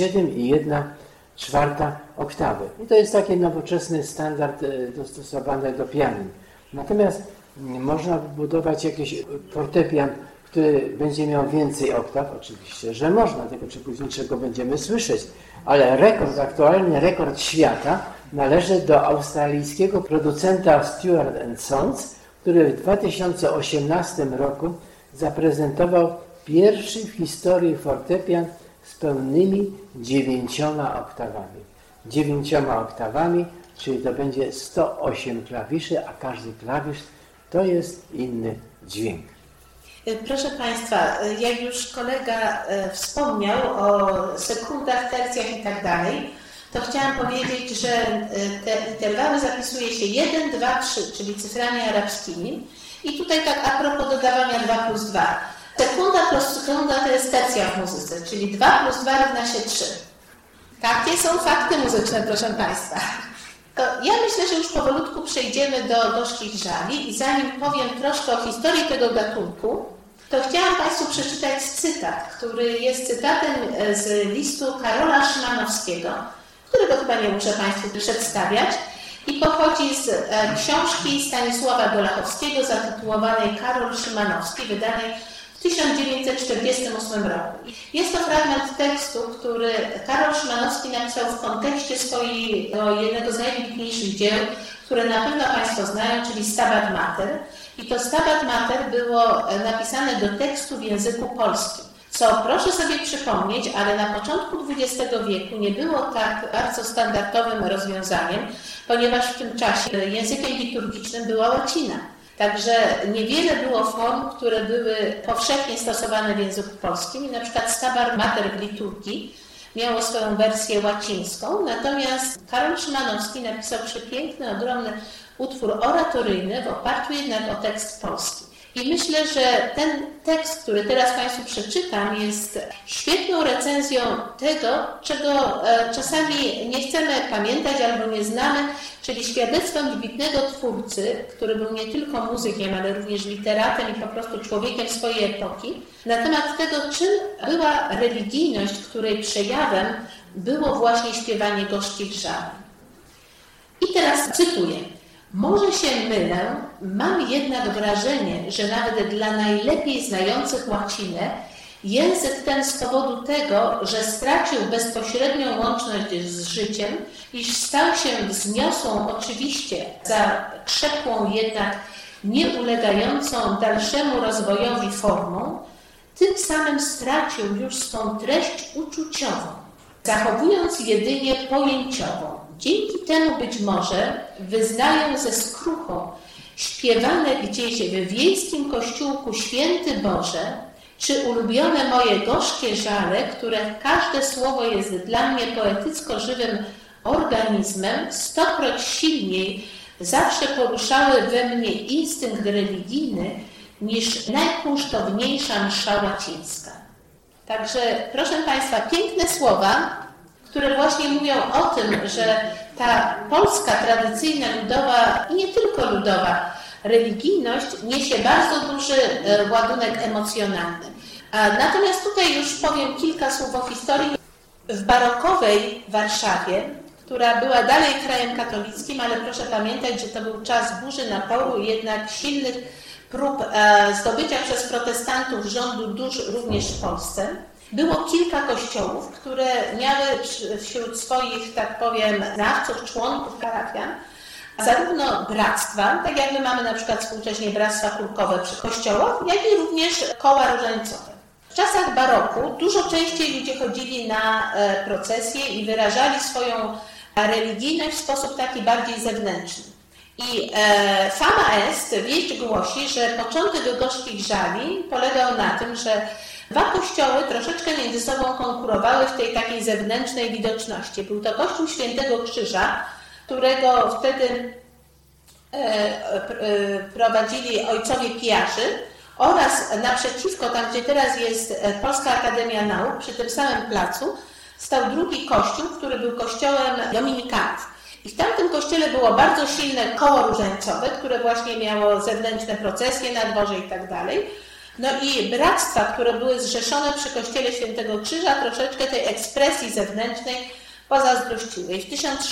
7,1/4 oktawy. I to jest taki nowoczesny standard dostosowany do pianin. Natomiast można budować jakiś fortepian, który będzie miał więcej oktaw, oczywiście, że można, tylko czy później czego będziemy słyszeć. Ale aktualny rekord świata należy do australijskiego producenta Stewart & Sons, który w 2018 roku zaprezentował pierwszy w historii fortepian z pełnymi 9 oktawami. 9 oktawami, czyli to będzie 108 klawiszy, a każdy klawisz to jest inny dźwięk. Proszę Państwa, jak już kolega wspomniał o sekundach, tercjach i tak dalej, to chciałam powiedzieć, że te interwały zapisuje się 1, 2, 3, czyli cyframi arabskimi. I tutaj tak a propos dodawania 2 plus 2. Sekunda plus sekunda to jest tercja w muzyce, czyli 2 plus 2 równa się 3. Takie są fakty muzyczne, proszę Państwa. To ja myślę, że już powolutku przejdziemy do gorzkich żali i zanim powiem troszkę o historii tego gatunku, to chciałam Państwu przeczytać cytat, który jest cytatem z listu Karola Szymanowskiego, którego chyba nie muszę Państwu przedstawiać, i pochodzi z książki Stanisława Golachowskiego zatytułowanej Karol Szymanowski, wydanej w 1948 roku. Jest to fragment tekstu, który Karol Szymanowski napisał w kontekście swojego jednego z najwybitniejszych dzieł, które na pewno Państwo znają, czyli Stabat Mater. I to Stabat Mater było napisane do tekstu w języku polskim. Co proszę sobie przypomnieć, ale na początku XX wieku nie było tak bardzo standardowym rozwiązaniem, ponieważ w tym czasie językiem liturgicznym była łacina. Także niewiele było form, które były powszechnie stosowane w języku polskim i na przykład Stabat Mater w liturgii miało swoją wersję łacińską, natomiast Karol Szymanowski napisał przepiękny, ogromny utwór oratoryjny w oparciu jednak o tekst polski. I myślę, że ten tekst, który teraz Państwu przeczytam, jest świetną recenzją tego, czego czasami nie chcemy pamiętać albo nie znamy, czyli świadectwem wybitnego twórcy, który był nie tylko muzykiem, ale również literatem i po prostu człowiekiem swojej epoki, na temat tego, czym była religijność, której przejawem było właśnie śpiewanie gorzkich żali. I teraz cytuję. Może się mylę, mam jednak wrażenie, że nawet dla najlepiej znających łacinę język ten z powodu tego, że stracił bezpośrednią łączność z życiem, iż stał się wzniosłą oczywiście, zakrzepłą jednak nie ulegającą dalszemu rozwojowi formą, tym samym stracił już swą treść uczuciową, zachowując jedynie pojęciową. Dzięki temu być może wyznają ze skruchą śpiewane gdzieś w wiejskim kościółku Święty Boże, czy ulubione moje gorzkie żale, które każde słowo jest dla mnie poetycko-żywym organizmem, stokroć silniej zawsze poruszały we mnie instynkt religijny niż najkunsztowniejsza msza łacińska. Także, proszę Państwa, piękne słowa, które właśnie mówią o tym, że ta polska, tradycyjna, ludowa i nie tylko ludowa religijność niesie bardzo duży ładunek emocjonalny. Natomiast tutaj już powiem kilka słów o historii. W barokowej Warszawie, która była dalej krajem katolickim, ale proszę pamiętać, że to był czas burzy naporu i jednak silnych prób zdobycia przez protestantów rządu dusz również w Polsce. Było kilka kościołów, które miały wśród swoich, tak powiem, znawców, członków, parafian, zarówno bractwa, tak jak my mamy na przykład współcześnie bractwa kulkowe przy kościołach, jak i również koła różańcowe. W czasach baroku dużo częściej ludzie chodzili na procesje i wyrażali swoją religijność w sposób taki bardziej zewnętrzny. I fama est, wieść głosi, że początek gorzkich żali polegał na tym, że dwa kościoły troszeczkę między sobą konkurowały w tej takiej zewnętrznej widoczności. Był to Kościół Świętego Krzyża, którego wtedy prowadzili ojcowie pijarzy, oraz naprzeciwko, tam gdzie teraz jest Polska Akademia Nauk, przy tym samym placu, stał drugi kościół, który był kościołem dominikanów. I w tamtym kościele było bardzo silne koło różańcowe, które właśnie miało zewnętrzne procesje na dworze i tak dalej. No i bractwa, które były zrzeszone przy kościele Świętego Krzyża, troszeczkę tej ekspresji zewnętrznej pozazdrościły. I w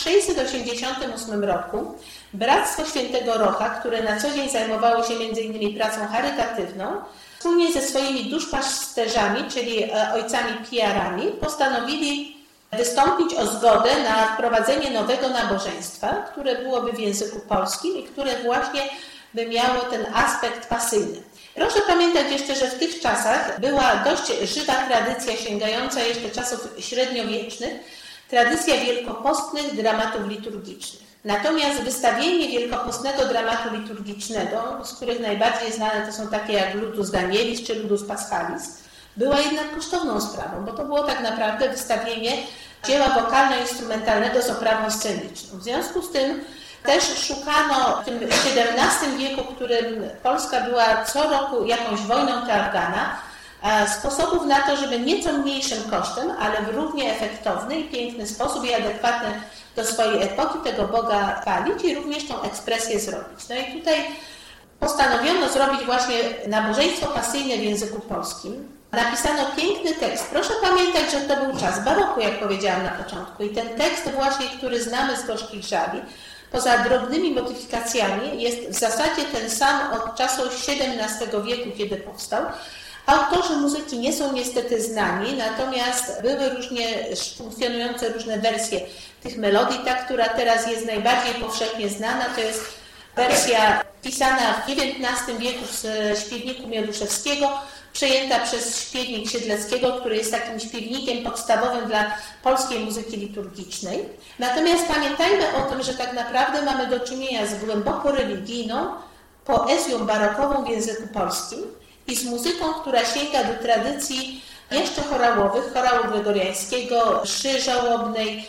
1688 roku Bractwo Świętego Rocha, które na co dzień zajmowało się m.in. pracą charytatywną, wspólnie ze swoimi duszpasterzami, czyli ojcami pijarami, postanowili wystąpić o zgodę na wprowadzenie nowego nabożeństwa, które byłoby w języku polskim i które właśnie by miało ten aspekt pasyjny. Proszę pamiętać jeszcze, że w tych czasach była dość żywa tradycja sięgająca jeszcze czasów średniowiecznych, tradycja wielkopostnych dramatów liturgicznych. Natomiast wystawienie wielkopostnego dramatu liturgicznego, z których najbardziej znane to są takie jak Ludus Danielis czy Ludus Paschalis, była jednak kosztowną sprawą, bo to było tak naprawdę wystawienie dzieła wokalno-instrumentalnego z oprawą sceniczną. W związku z tym też szukano w tym XVII wieku, w którym Polska była co roku jakąś wojną targana, sposobów na to, żeby nieco mniejszym kosztem, ale w równie efektowny i piękny sposób i adekwatny do swojej epoki tego Boga chwalić i również tą ekspresję zrobić. No i tutaj postanowiono zrobić właśnie nabożeństwo pasyjne w języku polskim. Napisano piękny tekst. Proszę pamiętać, że to był czas baroku, jak powiedziałam na początku. I ten tekst właśnie, który znamy z Gorzkich Żali, poza drobnymi modyfikacjami, jest w zasadzie ten sam od czasu XVII wieku, kiedy powstał. Autorzy muzyki nie są niestety znani, natomiast były różnie funkcjonujące różne wersje tych melodii. Ta, która teraz jest najbardziej powszechnie znana, to jest wersja pisana w XIX wieku z śpiewniku Mioduszewskiego, przejęta przez śpiewnik Siedleckiego, który jest takim śpiewnikiem podstawowym dla polskiej muzyki liturgicznej. Natomiast pamiętajmy o tym, że tak naprawdę mamy do czynienia z głęboko religijną poezją barokową w języku polskim i z muzyką, która sięga do tradycji jeszcze chorałowych, chorału gregoriańskiego, mszy żałobnej,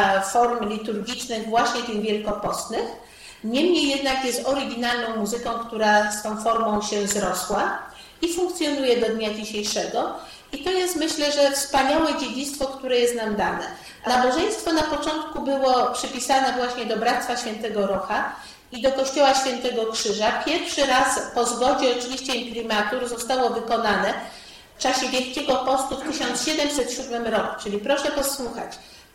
form liturgicznych właśnie tych wielkopostnych. Niemniej jednak jest oryginalną muzyką, która z tą formą się zrosła i funkcjonuje do dnia dzisiejszego. I to jest, myślę, że wspaniałe dziedzictwo, które jest nam dane. Nabożeństwo na początku było przypisane właśnie do Bractwa Świętego Rocha i do Kościoła Świętego Krzyża. Pierwszy raz po zgodzie oczywiście imprimatur zostało wykonane w czasie Wielkiego Postu w 1707 roku, czyli proszę posłuchać,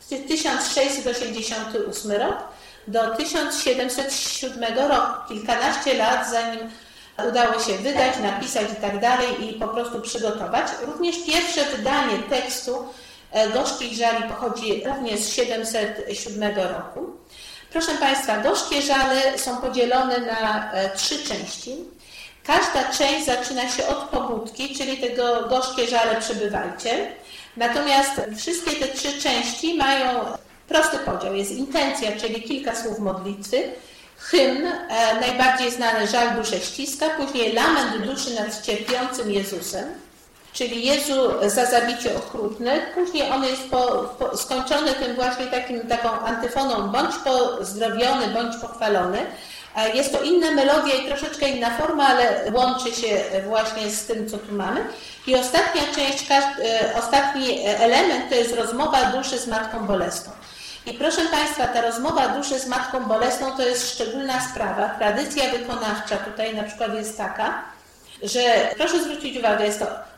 1688 rok do 1707 roku, kilkanaście lat zanim udało się wydać, napisać i tak dalej i po prostu przygotować. Również pierwsze wydanie tekstu Gorzkich Żali pochodzi również z 707 roku. Proszę Państwa, Gorzkie Żale są podzielone na 3 części. Każda część zaczyna się od pobudki, czyli tego Gorzkie Żale przybywajcie. Natomiast wszystkie te 3 części mają prosty podział. Jest intencja, czyli kilka słów modlitwy, hymn, najbardziej znany Żal duszę ściska, później lament duszy nad cierpiącym Jezusem, czyli Jezu za zabicie okrutnych. Później on jest skończony tym właśnie taką antyfoną, bądź pozdrowiony, bądź pochwalony. Jest to inna melodia i troszeczkę inna forma, ale łączy się właśnie z tym, co tu mamy. I ostatnia część, ostatni element to jest rozmowa duszy z Matką Bolesną. I proszę Państwa, ta rozmowa duszy z Matką Bolesną to jest szczególna sprawa. Tradycja wykonawcza tutaj na przykład jest taka, że proszę zwrócić uwagę, jest to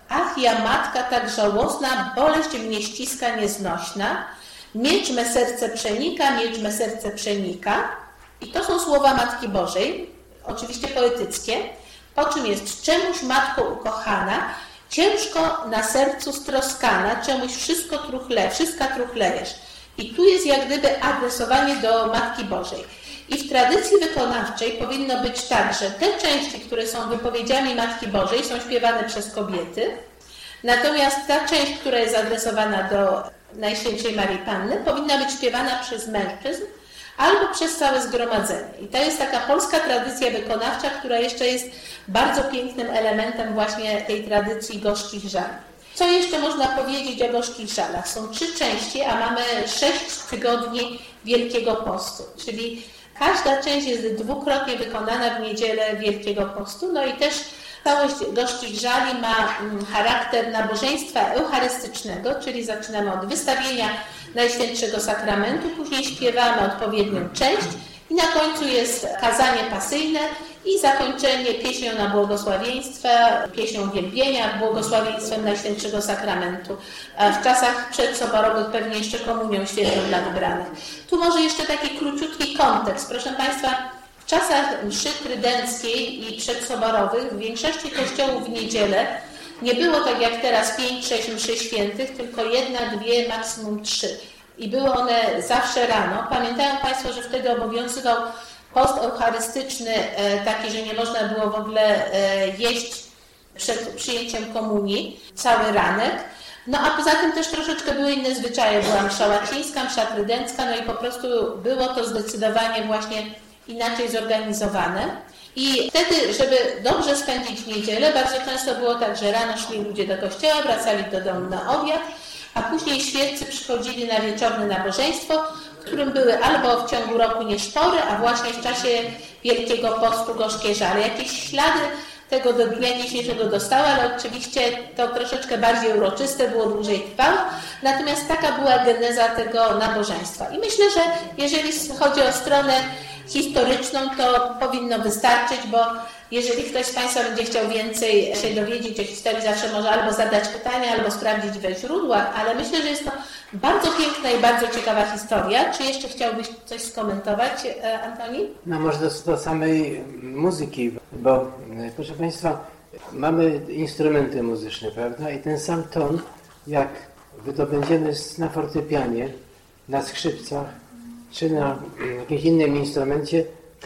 Ach, ja matka tak żałosna, boleść mnie ściska nieznośna, miecz me serce przenika, miecz me serce przenika. I to są słowa Matki Bożej, oczywiście poetyckie, po czym jest: czemuś matko ukochana, ciężko na sercu stroskana, czemuś wszystko truchlejesz. I tu jest jak gdyby adresowanie do Matki Bożej. I w tradycji wykonawczej powinno być tak, że te części, które są wypowiedziami Matki Bożej, są śpiewane przez kobiety, natomiast ta część, która jest adresowana do Najświętszej Maryi Panny, powinna być śpiewana przez mężczyzn albo przez całe zgromadzenie. I to jest taka polska tradycja wykonawcza, która jeszcze jest bardzo pięknym elementem właśnie tej tradycji gorzkich żali. Co jeszcze można powiedzieć o gorzkich żalach? Są 3 części, a mamy 6 tygodni Wielkiego Postu, czyli każda część jest dwukrotnie wykonana w niedzielę Wielkiego Postu. No i też całość gorzkich żali ma charakter nabożeństwa eucharystycznego, czyli zaczynamy od wystawienia Najświętszego Sakramentu, później śpiewamy odpowiednią część i na końcu jest kazanie pasyjne i zakończenie pieśnią na błogosławieństwo, pieśnią wielbienia, błogosławieństwem Najświętszego Sakramentu. W czasach przedsoborowych pewnie jeszcze komunią świętą dla wybranych. Tu może jeszcze taki króciutki kontekst. Proszę Państwa, w czasach mszy trydenckiej i przedsoborowych w większości kościołów w niedzielę nie było tak jak teraz 5-6 mszy świętych, tylko 1, 2, maksimum 3. I były one zawsze rano. Pamiętają Państwo, że wtedy obowiązywał post eucharystyczny, taki, że nie można było w ogóle jeść przed przyjęciem komunii cały ranek. No a poza tym też troszeczkę były inne zwyczaje. Była msza łacińska, msza trydencka, no i po prostu było to zdecydowanie właśnie inaczej zorganizowane. I wtedy, żeby dobrze spędzić niedzielę, bardzo często było tak, że rano szli ludzie do kościoła, wracali do domu na obiad, a później świeccy przychodzili na wieczorne nabożeństwo, w którym były albo w ciągu roku nieszpory, a właśnie w czasie Wielkiego Postu gorzkie żale. Jakieś ślady tego do dnia dzisiejszego dostały, ale oczywiście to troszeczkę bardziej uroczyste, było dłużej trwało. Natomiast taka była geneza tego nabożeństwa. I myślę, że jeżeli chodzi o stronę historyczną, to powinno wystarczyć, bo jeżeli ktoś z Państwa będzie chciał więcej się dowiedzieć o historii, zawsze może albo zadać pytania, albo sprawdzić we źródłach, ale myślę, że jest to bardzo piękna i bardzo ciekawa historia. Czy jeszcze chciałbyś coś skomentować, Antoni? No może do samej muzyki, bo proszę Państwa, mamy instrumenty muzyczne, prawda? I ten sam ton, jak wydobędziemy na fortepianie, na skrzypcach, czy na jakimś innym instrumencie,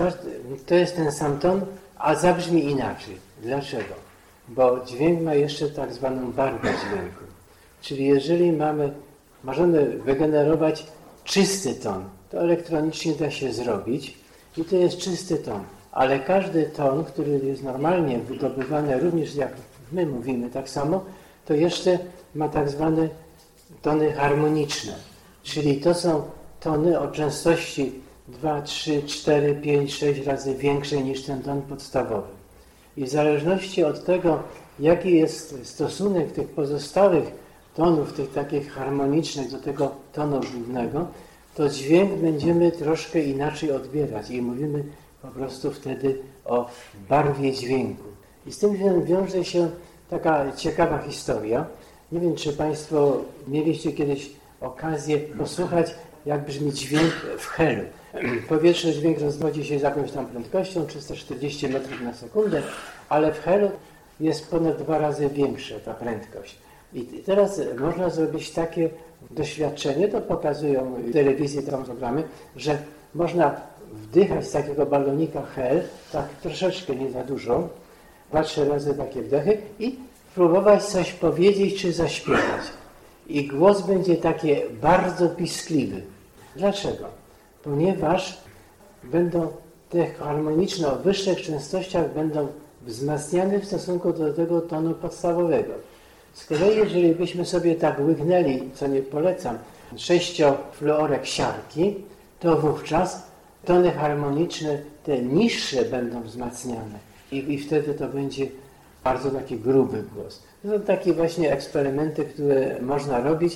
to jest ten sam ton, a zabrzmi inaczej. Dlaczego? Bo dźwięk ma jeszcze tak zwaną barwę dźwięku. Czyli jeżeli możemy wygenerować czysty ton, to elektronicznie da się zrobić i to jest czysty ton. Ale każdy ton, który jest normalnie wydobywany, również jak my mówimy tak samo, to jeszcze ma tak zwane tony harmoniczne. Czyli to są tony o częstości 2, 3, 4, 5, 6 razy większej niż ten ton podstawowy. I w zależności od tego, jaki jest stosunek tych pozostałych tonów, tych takich harmonicznych do tego tonu głównego, to dźwięk będziemy troszkę inaczej odbierać i mówimy po prostu wtedy o barwie dźwięku. I z tym wiąże się taka ciekawa historia. Nie wiem, czy Państwo mieliście kiedyś okazję posłuchać, jak brzmi dźwięk w helu. Powietrzny dźwięk rozwodzi się z jakąś tam prędkością, 340 metrów na sekundę, ale w helu jest ponad 2 razy większa ta prędkość. I teraz można zrobić takie doświadczenie, to pokazują w telewizji tam programy, że można wdychać z takiego balonika hel, tak troszeczkę, nie za dużo, 2-3 razy takie wdechy i próbować coś powiedzieć czy zaśpiewać. I głos będzie taki bardzo piskliwy. Dlaczego? Ponieważ będą te harmoniczne o wyższych częstościach będą wzmacniane w stosunku do tego tonu podstawowego. Z kolei jeżeli byśmy sobie tak łygnęli, co nie polecam, 6-fluorek siarki, to wówczas tony harmoniczne, te niższe będą wzmacniane i wtedy to będzie bardzo taki gruby głos. To są takie właśnie eksperymenty, które można robić.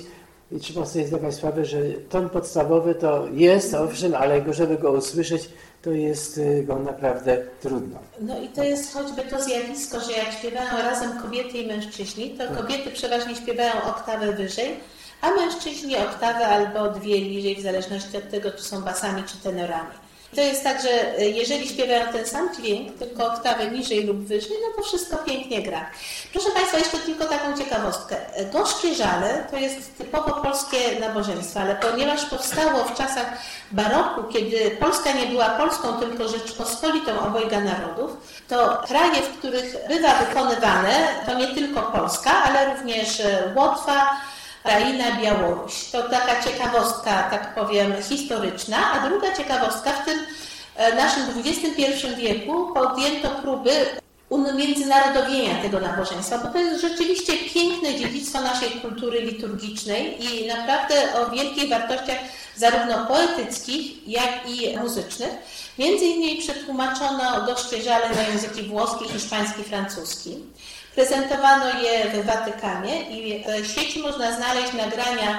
I trzeba sobie zdawać sprawę, że ton podstawowy to jest, owszem, ale żeby go usłyszeć, to jest go naprawdę trudno. No i to jest choćby to zjawisko, że jak śpiewają razem kobiety i mężczyźni, to kobiety przeważnie śpiewają oktawę wyżej, a mężczyźni oktawę albo dwie niżej, w zależności od tego, czy są basami, czy tenorami. To jest tak, że jeżeli śpiewają ten sam dźwięk, tylko oktawę niżej lub wyżej, no to wszystko pięknie gra. Proszę Państwa, jeszcze tylko taką ciekawostkę. Gorzkie żale to jest typowo polskie nabożeństwo, ale ponieważ powstało w czasach baroku, kiedy Polska nie była Polską, tylko Rzeczpospolitą obojga narodów, to kraje, w których bywa wykonywane, to nie tylko Polska, ale również Łotwa, Ukraina, Białoruś. To taka ciekawostka, tak powiem, historyczna. A druga ciekawostka, w tym naszym XXI wieku podjęto próby umiędzynarodowienia tego nabożeństwa, bo to jest rzeczywiście piękne dziedzictwo naszej kultury liturgicznej i naprawdę o wielkich wartościach zarówno poetyckich, jak i muzycznych. Między innymi przetłumaczono gorzkie żale na języki włoski, hiszpański, francuski. Prezentowano je w Watykanie i w sieci można znaleźć nagrania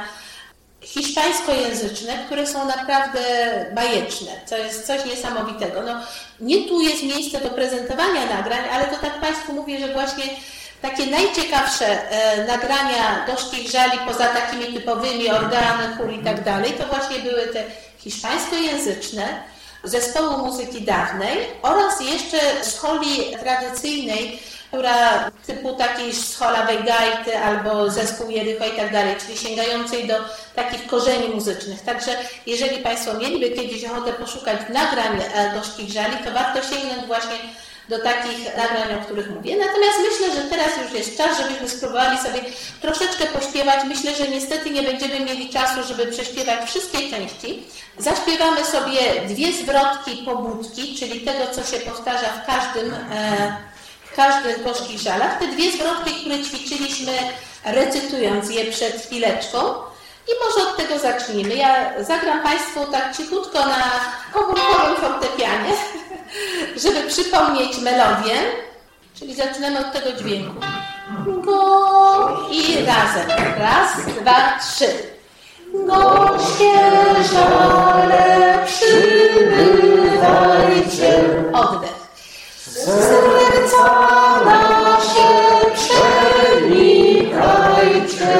hiszpańskojęzyczne, które są naprawdę bajeczne. To jest coś niesamowitego. No, nie tu jest miejsce do prezentowania nagrań, ale to tak Państwu mówię, że właśnie takie najciekawsze nagrania gorzkich żali, poza takimi typowymi organy, chór i tak dalej, to właśnie były te hiszpańskojęzyczne, zespołu muzyki dawnej oraz jeszcze scholi tradycyjnej, która typu takiej scholawej gajty albo zespół Jericho i tak dalej, czyli sięgającej do takich korzeni muzycznych. Także jeżeli Państwo mieliby kiedyś ochotę poszukać nagrań gorzkich żali, to warto sięgnąć właśnie do takich nagrań, o których mówię. Natomiast myślę, że teraz już jest czas, żebyśmy spróbowali sobie troszeczkę pośpiewać. Myślę, że niestety nie będziemy mieli czasu, żeby prześpiewać wszystkie części. Zaśpiewamy sobie dwie zwrotki pobudki, czyli tego, co się powtarza w każdych gorzkich żalach. Te dwie zwrotki, które ćwiczyliśmy, recytując je przed chwileczką. I może od tego zacznijmy. Ja zagram Państwu tak cichutko na komórkowym fortepianie, żeby przypomnieć melodię. Czyli zaczynamy od tego dźwięku. Go i razem. Raz, dwa, trzy. Gorzkie żale przybywajcie. Oddech. Serca nasze przenikajcie.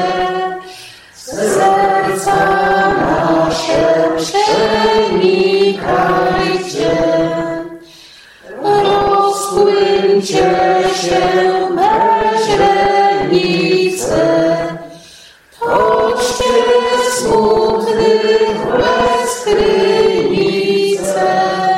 Serca nasze przenikajcie. Rozpłyńcie się me źrenice. Toczcie smutnych łez krynice.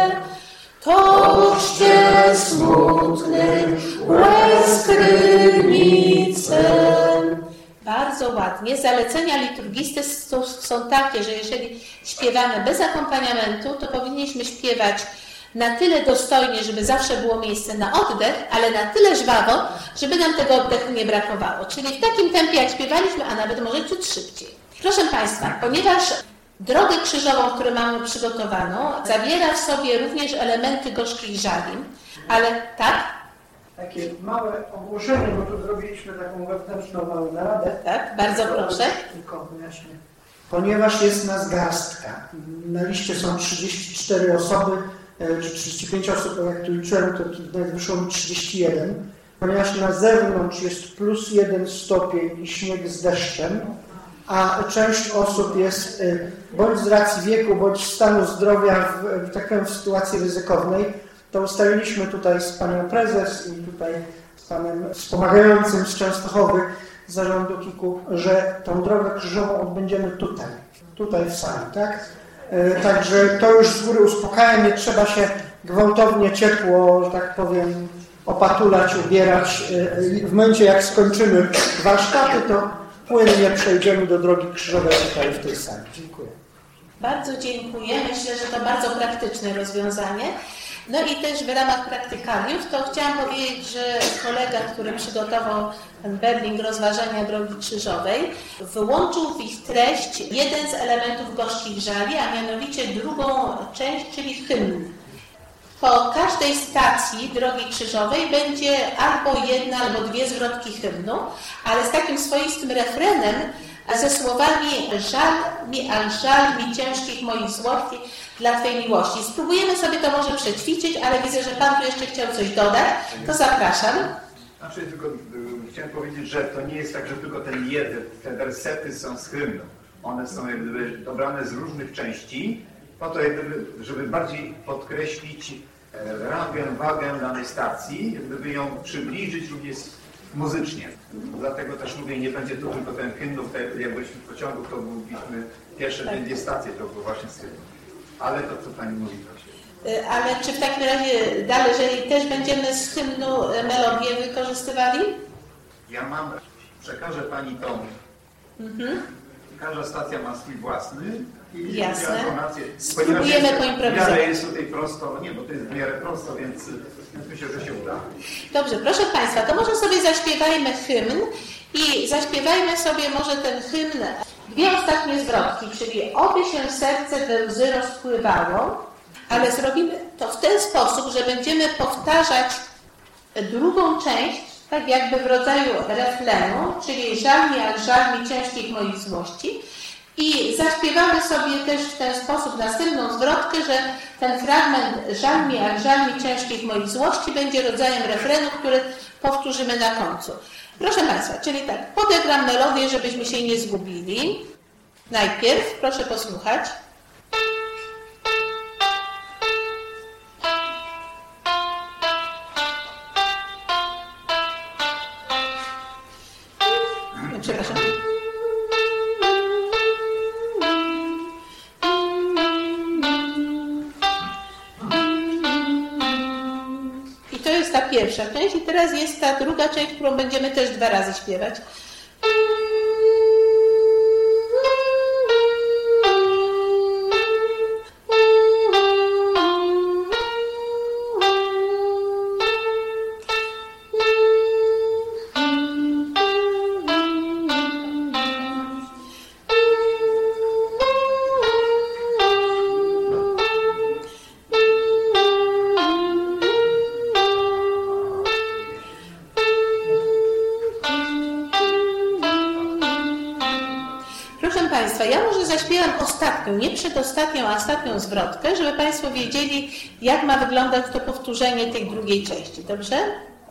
Toczcie smutnych łez krynice. Bardzo ładnie. Zalecenia liturgisty są takie, że jeżeli śpiewamy bez akompaniamentu, to powinniśmy śpiewać na tyle dostojnie, żeby zawsze było miejsce na oddech, ale na tyle żwawo, żeby nam tego oddechu nie brakowało. Czyli w takim tempie, jak śpiewaliśmy, a nawet może ciut szybciej. Proszę Państwa, ponieważ drogę krzyżową, którą mamy przygotowaną, zawiera w sobie również elementy gorzkich żali, ale tak? Takie małe ogłoszenie, bo tu zrobiliśmy taką wewnętrzną małą naradę. Tak, bardzo proszę. Tylko wyjaśnię. Ponieważ jest nas garstka, na liście są 34 osoby, czy 35 osób, jak tu liczyłem, to wyszło mi 31. Ponieważ na zewnątrz jest +1 stopień i śnieg z deszczem, a część osób jest bądź z racji wieku, bądź stanu zdrowia w sytuacji ryzykownej, to ustaliliśmy tutaj z panią prezes i tutaj z panem wspomagającym z Częstochowy z zarządu KIK-u, że tą drogę krzyżową odbędziemy tutaj w sali, tak? Także to już z góry uspokaja, nie trzeba się gwałtownie ciepło, że tak powiem, opatulać, ubierać. W momencie jak skończymy warsztaty, to płynnie przejdziemy do drogi krzyżowej tutaj w tej sali. Dziękuję. Bardzo dziękuję. Myślę, że to bardzo praktyczne rozwiązanie. No i też w ramach praktykaliów, to chciałam powiedzieć, że kolega, który przygotował ten Berling rozważania drogi krzyżowej, wyłączył w ich treść jeden z elementów gorzkich żali, a mianowicie drugą część, czyli hymn. Po każdej stacji drogi krzyżowej będzie albo jedna, albo dwie zwrotki hymnu, ale z takim swoistym refrenem, a ze słowami żal mi ciężkich moich złości dla Twojej miłości. Spróbujemy sobie to może przećwiczyć, ale widzę, że Pan tu jeszcze chciał coś dodać, to zapraszam. Znaczy, tylko chciałem powiedzieć, że to nie jest tak, że tylko ten jeden, te wersety są z hymnu. One są jak gdyby dobrane z różnych części, po to, jak gdyby, żeby bardziej podkreślić rangę, wagę danej stacji, jak gdyby ją przybliżyć również muzycznie. Dlatego też mówię, nie będzie tu tylko ten hymn, jak byliśmy w pociągu, to mówiliśmy pierwsze dwie stacje, to było właśnie z hymnu. Ale to, co Pani mówi, proszę. Ale czy w takim razie dalej, jeżeli też będziemy z hymnu melodię wykorzystywali? Ja przekażę Pani tom. Każda stacja ma swój własny. I jasne. Spróbujemy poimprowizować. W miarę jest tutaj prosto, nie, bo to jest w miarę prosto, więc myślę, że się uda. Dobrze, proszę Państwa, to może sobie zaśpiewajmy hymn i zaśpiewajmy sobie może ten hymn, dwie ostatnie zwrotki, czyli oby się serce we łzy rozpływało, ale zrobimy to w ten sposób, że będziemy powtarzać drugą część, tak jakby w rodzaju refrenu, czyli żal mi ciężkich moich złości. I zaśpiewamy sobie też w ten sposób następną zwrotkę, że ten fragment żal mi ciężkich moich złości będzie rodzajem refrenu, który powtórzymy na końcu. Proszę Państwa, czyli tak, podegram melodię, żebyśmy się nie zgubili. Najpierw proszę posłuchać. Przepraszam. I to jest ta pierwsza część i teraz jest ta druga część, którą będziemy też 2 razy śpiewać. Nie przedostatnią, a ostatnią zwrotkę, żeby Państwo wiedzieli, jak ma wyglądać to powtórzenie tej drugiej części. Dobrze?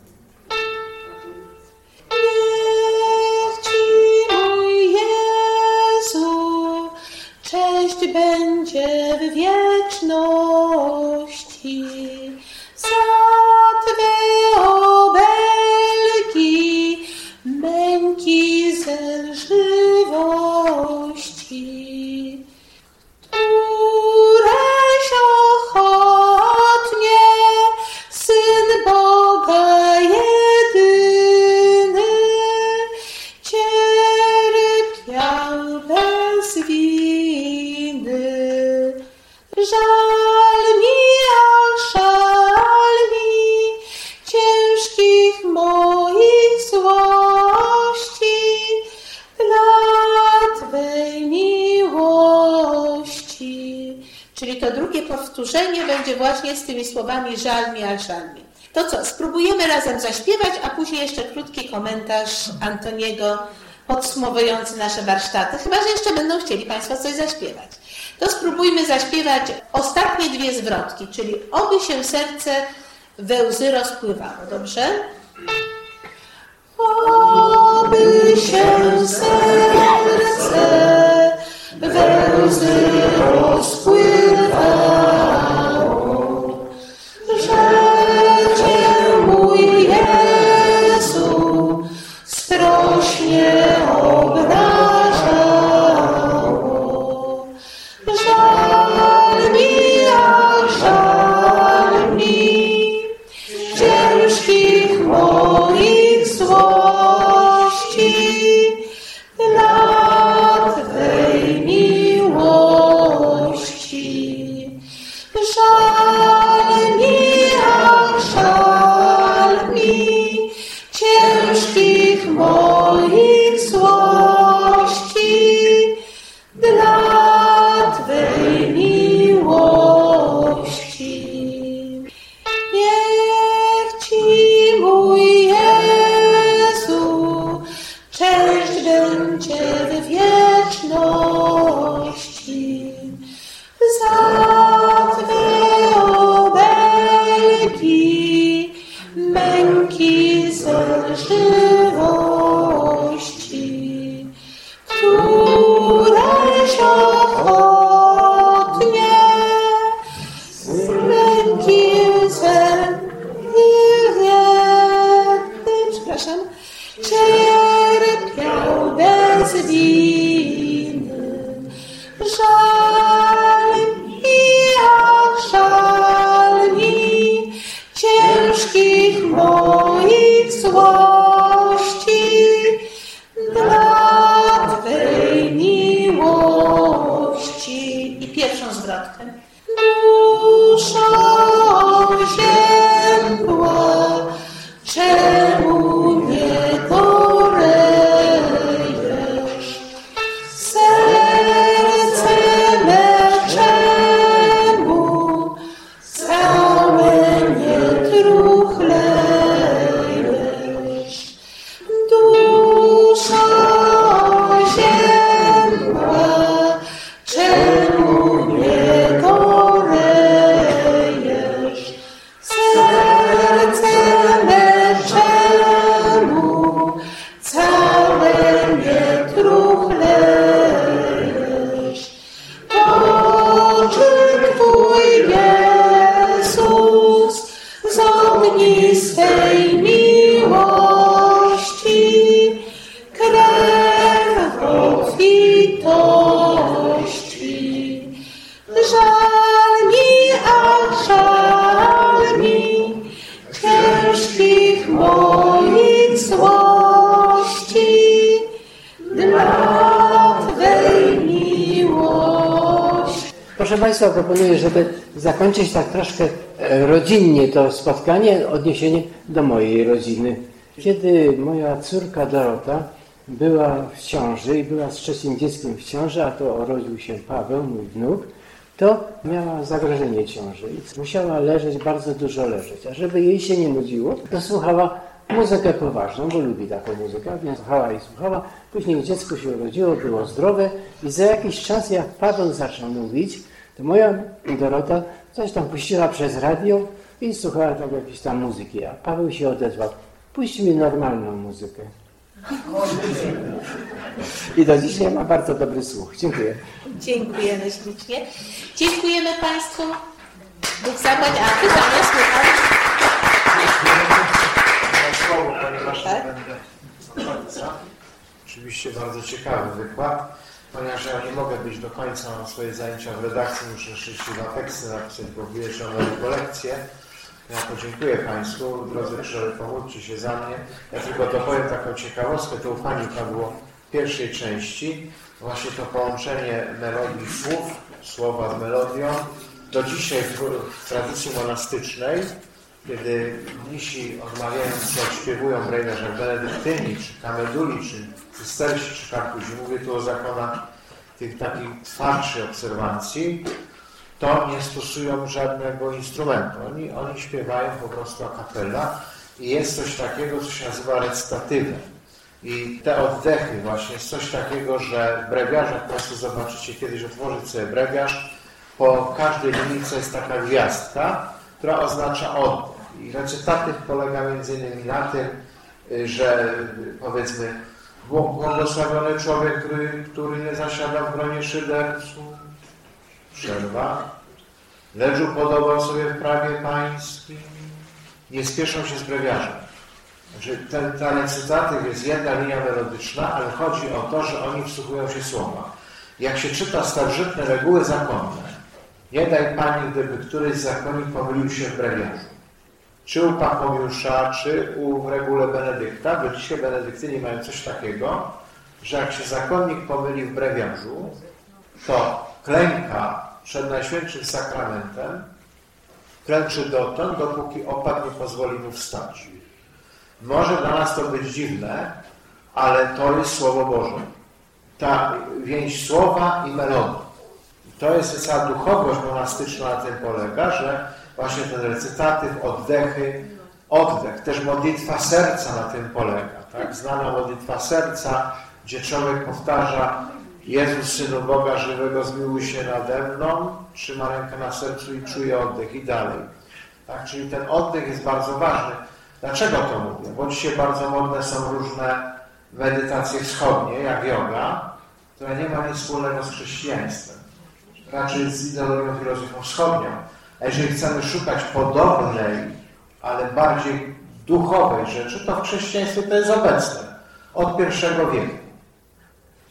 Niech Ci, mój Jezu, cześć będzie w wieczności za Twe obelgi, męki zelżywości. Któreś ochotnie Syn Boga jedyny cierpiał bez winy. Żal mi ciężkich moich złości dla Twej miłości. Czyli to drugie powtórzenie będzie właśnie z tymi słowami żal mi. To co, spróbujemy razem zaśpiewać, a później jeszcze krótki komentarz Antoniego podsumowujący nasze warsztaty. Chyba że jeszcze będą chcieli Państwo coś zaśpiewać. To spróbujmy zaśpiewać ostatnie 2 zwrotki, czyli oby się serce we łzy rozpływało. Dobrze? Oby się serce we łzy rozpływało, że Cię, mój Jezu, sprośnie obrażało. Żal mi ciężkich moich złości dla Twej miłości. Żal mi ciężkich moich złości. godziny. Żal mi, ach, żal mi ciężkich moich złości dla Twej miłości. I pierwszą zwrotkę. Duszo ziębła, czemu nie gorejesz? Serce me czemu całe nie truchlejesz? Duszo ziębła, czemu nie gorejesz? Serce me czemu całe nie truchlejesz? Poczyn Twój Jezus z ognistej miłości, krew obfitości. Żal mi, ach, żal mi ciężkich moich złości dla Twej miłości. Proszę Państwa, proponuję, żeby zakończyć tak troszkę rodzinnie to spotkanie odniesieniem do mojej rodziny. Kiedy moja córka Dorota była w ciąży i była z trzecim dzieckiem w ciąży, a to urodził się Paweł, mój wnuk, to miała zagrożenie ciąży i musiała leżeć, bardzo dużo leżeć. A żeby jej się nie nudziło, to słuchała muzykę poważną, bo lubi taką muzykę, więc słuchała i słuchała. Później dziecko się urodziło, było zdrowe i za jakiś czas, jak Paweł zaczął mówić, to moja Dorota coś tam puściła przez radio i słuchała tak jakiejś tam muzyki. A Paweł się odezwał: puść mi normalną muzykę. I do dzisiaj ma bardzo dobry słuch. Dziękuję. Dziękujemy ślicznie. Dziękujemy Państwu. Bóg zapłać, a Ty zamiast słuchać. Słowo, ponieważ Tak? nie będę do końca. Oczywiście bardzo ciekawy wykład, ponieważ ja nie mogę być do końca na swoje zajęcia w redakcji, muszę jeszcze dwa teksty napisać, bo wyjeżdżam na rekolekcję. Ja podziękuję Państwu, drodzy krzyżowie, pomódlcie się za mnie. Ja tylko dopowiem taką ciekawostkę, to u Pani padło w pierwszej części, właśnie to połączenie melodii słów, słowa z melodią. Do dzisiaj w tradycji monastycznej, kiedy mnisi odmawiając odśpiewują w rejnerzach benedyktyni, czy kameduli, czy cystersi, czy kartuzi, mówię tu o zakonach tych takich twardszych obserwacji, to nie stosują żadnego instrumentu. Oni śpiewają po prostu a cappella i jest coś takiego, co się nazywa recytatywem. I te oddechy właśnie jest coś takiego, że w brewiarzach, Państwo zobaczycie, kiedyś otworzyć sobie brewiarz, po każdej linijce jest taka gwiazdka, która oznacza oddech. I recytatyw polega między innymi na tym, że powiedzmy błogosławiony człowiek, który nie zasiada w gronie szyderców, przerwa, lecz upodobał sobie w prawie pańskim, nie spieszą się z brewiarzem. Znaczy, ta recytatyw jest jedna linia melodyczna, ale chodzi o to, że oni wsłuchują się słowa. Jak się czyta starożytne reguły zakonne, nie daj Pani, gdyby któryś zakonnik pomylił się w brewiarzu. Czy u Pachomiusza, czy w regule Benedykta, bo dzisiaj benedyktyni mają coś takiego, że jak się zakonnik pomyli w brewiarzu, to klęka przed Najświętszym Sakramentem, klęczy dotąd, dopóki opat nie pozwoli mu wstać. Może dla nas to być dziwne, ale to jest Słowo Boże. Ta więź słowa i melodii. To jest cała duchowość monastyczna, na tym polega, że właśnie ten recytatyw, oddechy, oddech, też modlitwa serca na tym polega. Tak? Znana modlitwa serca, gdzie człowiek powtarza: Jezus, Synu Boga żywego, zmiłuj się nade mną, trzyma rękę na sercu i czuje oddech i dalej. Tak? Czyli ten oddech jest bardzo ważny. Dlaczego to mówię? Bo dzisiaj bardzo modne są różne medytacje wschodnie, jak yoga, która nie ma nic wspólnego z chrześcijaństwem. Raczej z ideologią, filozofią wschodnią. A jeżeli chcemy szukać podobnej, ale bardziej duchowej rzeczy, to w chrześcijaństwie to jest obecne. Od I wieku.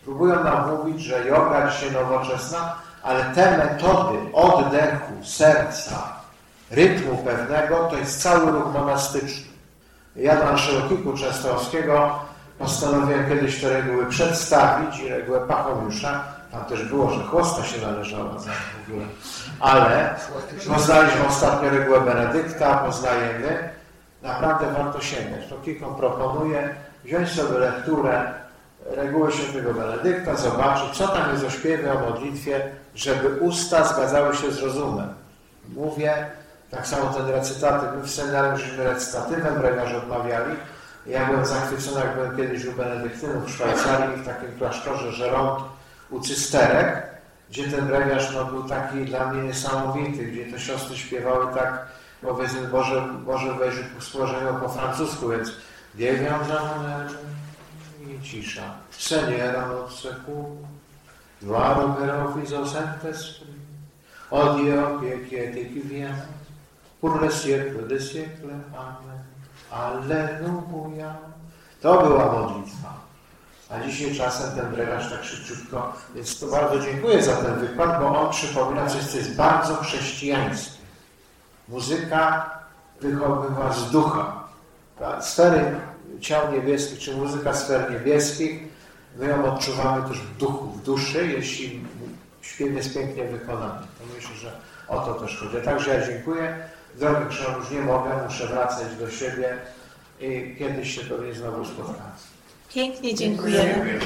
Próbują nam mówić, że joga dzisiaj nowoczesna, ale te metody oddechu, serca, rytmu pewnego, to jest cały ruch monastyczny. Ja dla naszego KIK-u częstochowskiego postanowiłem kiedyś te reguły przedstawić i regułę Pachomiusza. Tam też było, że chłosta się należała za w ogóle. Ale poznaliśmy ostatnio regułę Benedykta, poznajemy. Naprawdę warto sięgać. To KIK proponuje wziąć sobie lekturę reguły świętego Benedykta, zobaczyć, co tam jest o śpiewie, o modlitwie, żeby usta zgadzały się z rozumem. Mówię, tak samo ten recytatyw, my w seminarium żeśmy recytatywem brewiarze odmawiali. Ja byłem zachwycony, jak byłem kiedyś u benedyktynów w Szwajcarii, w takim klasztorze Żeront u Cysterek, gdzie ten brewiarz był taki dla mnie niesamowity, gdzie te siostry śpiewały tak, powiedzmy, Boże wejrzy ku stworzeniu po francusku, więc Dieviam i cisza. Seniera odseku, dwa rogerów isosentes, odio qui vient, pour le siècle des siècles, amen. Alleluja. To była modlitwa. A dzisiaj czasem ten brewiarz tak szybciutko, więc to bardzo dziękuję za ten wykład, bo on przypomina coś, co jest bardzo chrześcijańskie. Muzyka wychowywa z ducha. Sfery ciał niebieskich, czy muzyka sfer niebieskich, my ją odczuwamy też w duchu, w duszy, jeśli śpiew jest pięknie wykonany. To myślę, że o to też chodzi. Także ja dziękuję. Drogi ksiądz, już nie mogę, muszę wracać do siebie i kiedyś się pewnie znowu spotkamy. Pięknie dziękujemy.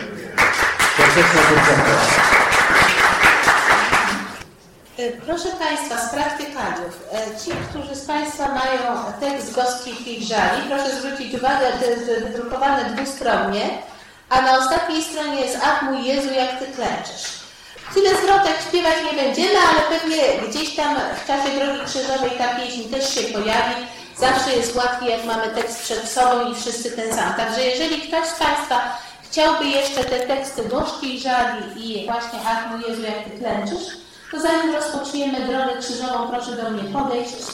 Proszę Państwa, z praktykaliów, ci, którzy z Państwa mają tekst Goskich i Żali, proszę zwrócić uwagę, to jest wydrukowane dwustronnie, a na ostatniej stronie jest Ach mój Jezu, jak Ty klęczysz. Tyle zwrotek śpiewać nie będziemy, ale pewnie gdzieś tam w czasie Drogi Krzyżowej ta pieśń też się pojawi. Zawsze jest łatwiej, jak mamy tekst przed sobą i wszyscy ten sam. Także jeżeli ktoś z Państwa chciałby jeszcze te teksty Gorzkiej Żali i właśnie Ach mój Jezu, jak Ty klęczysz, to zanim rozpoczniemy Drogę Krzyżową, proszę do mnie podejść.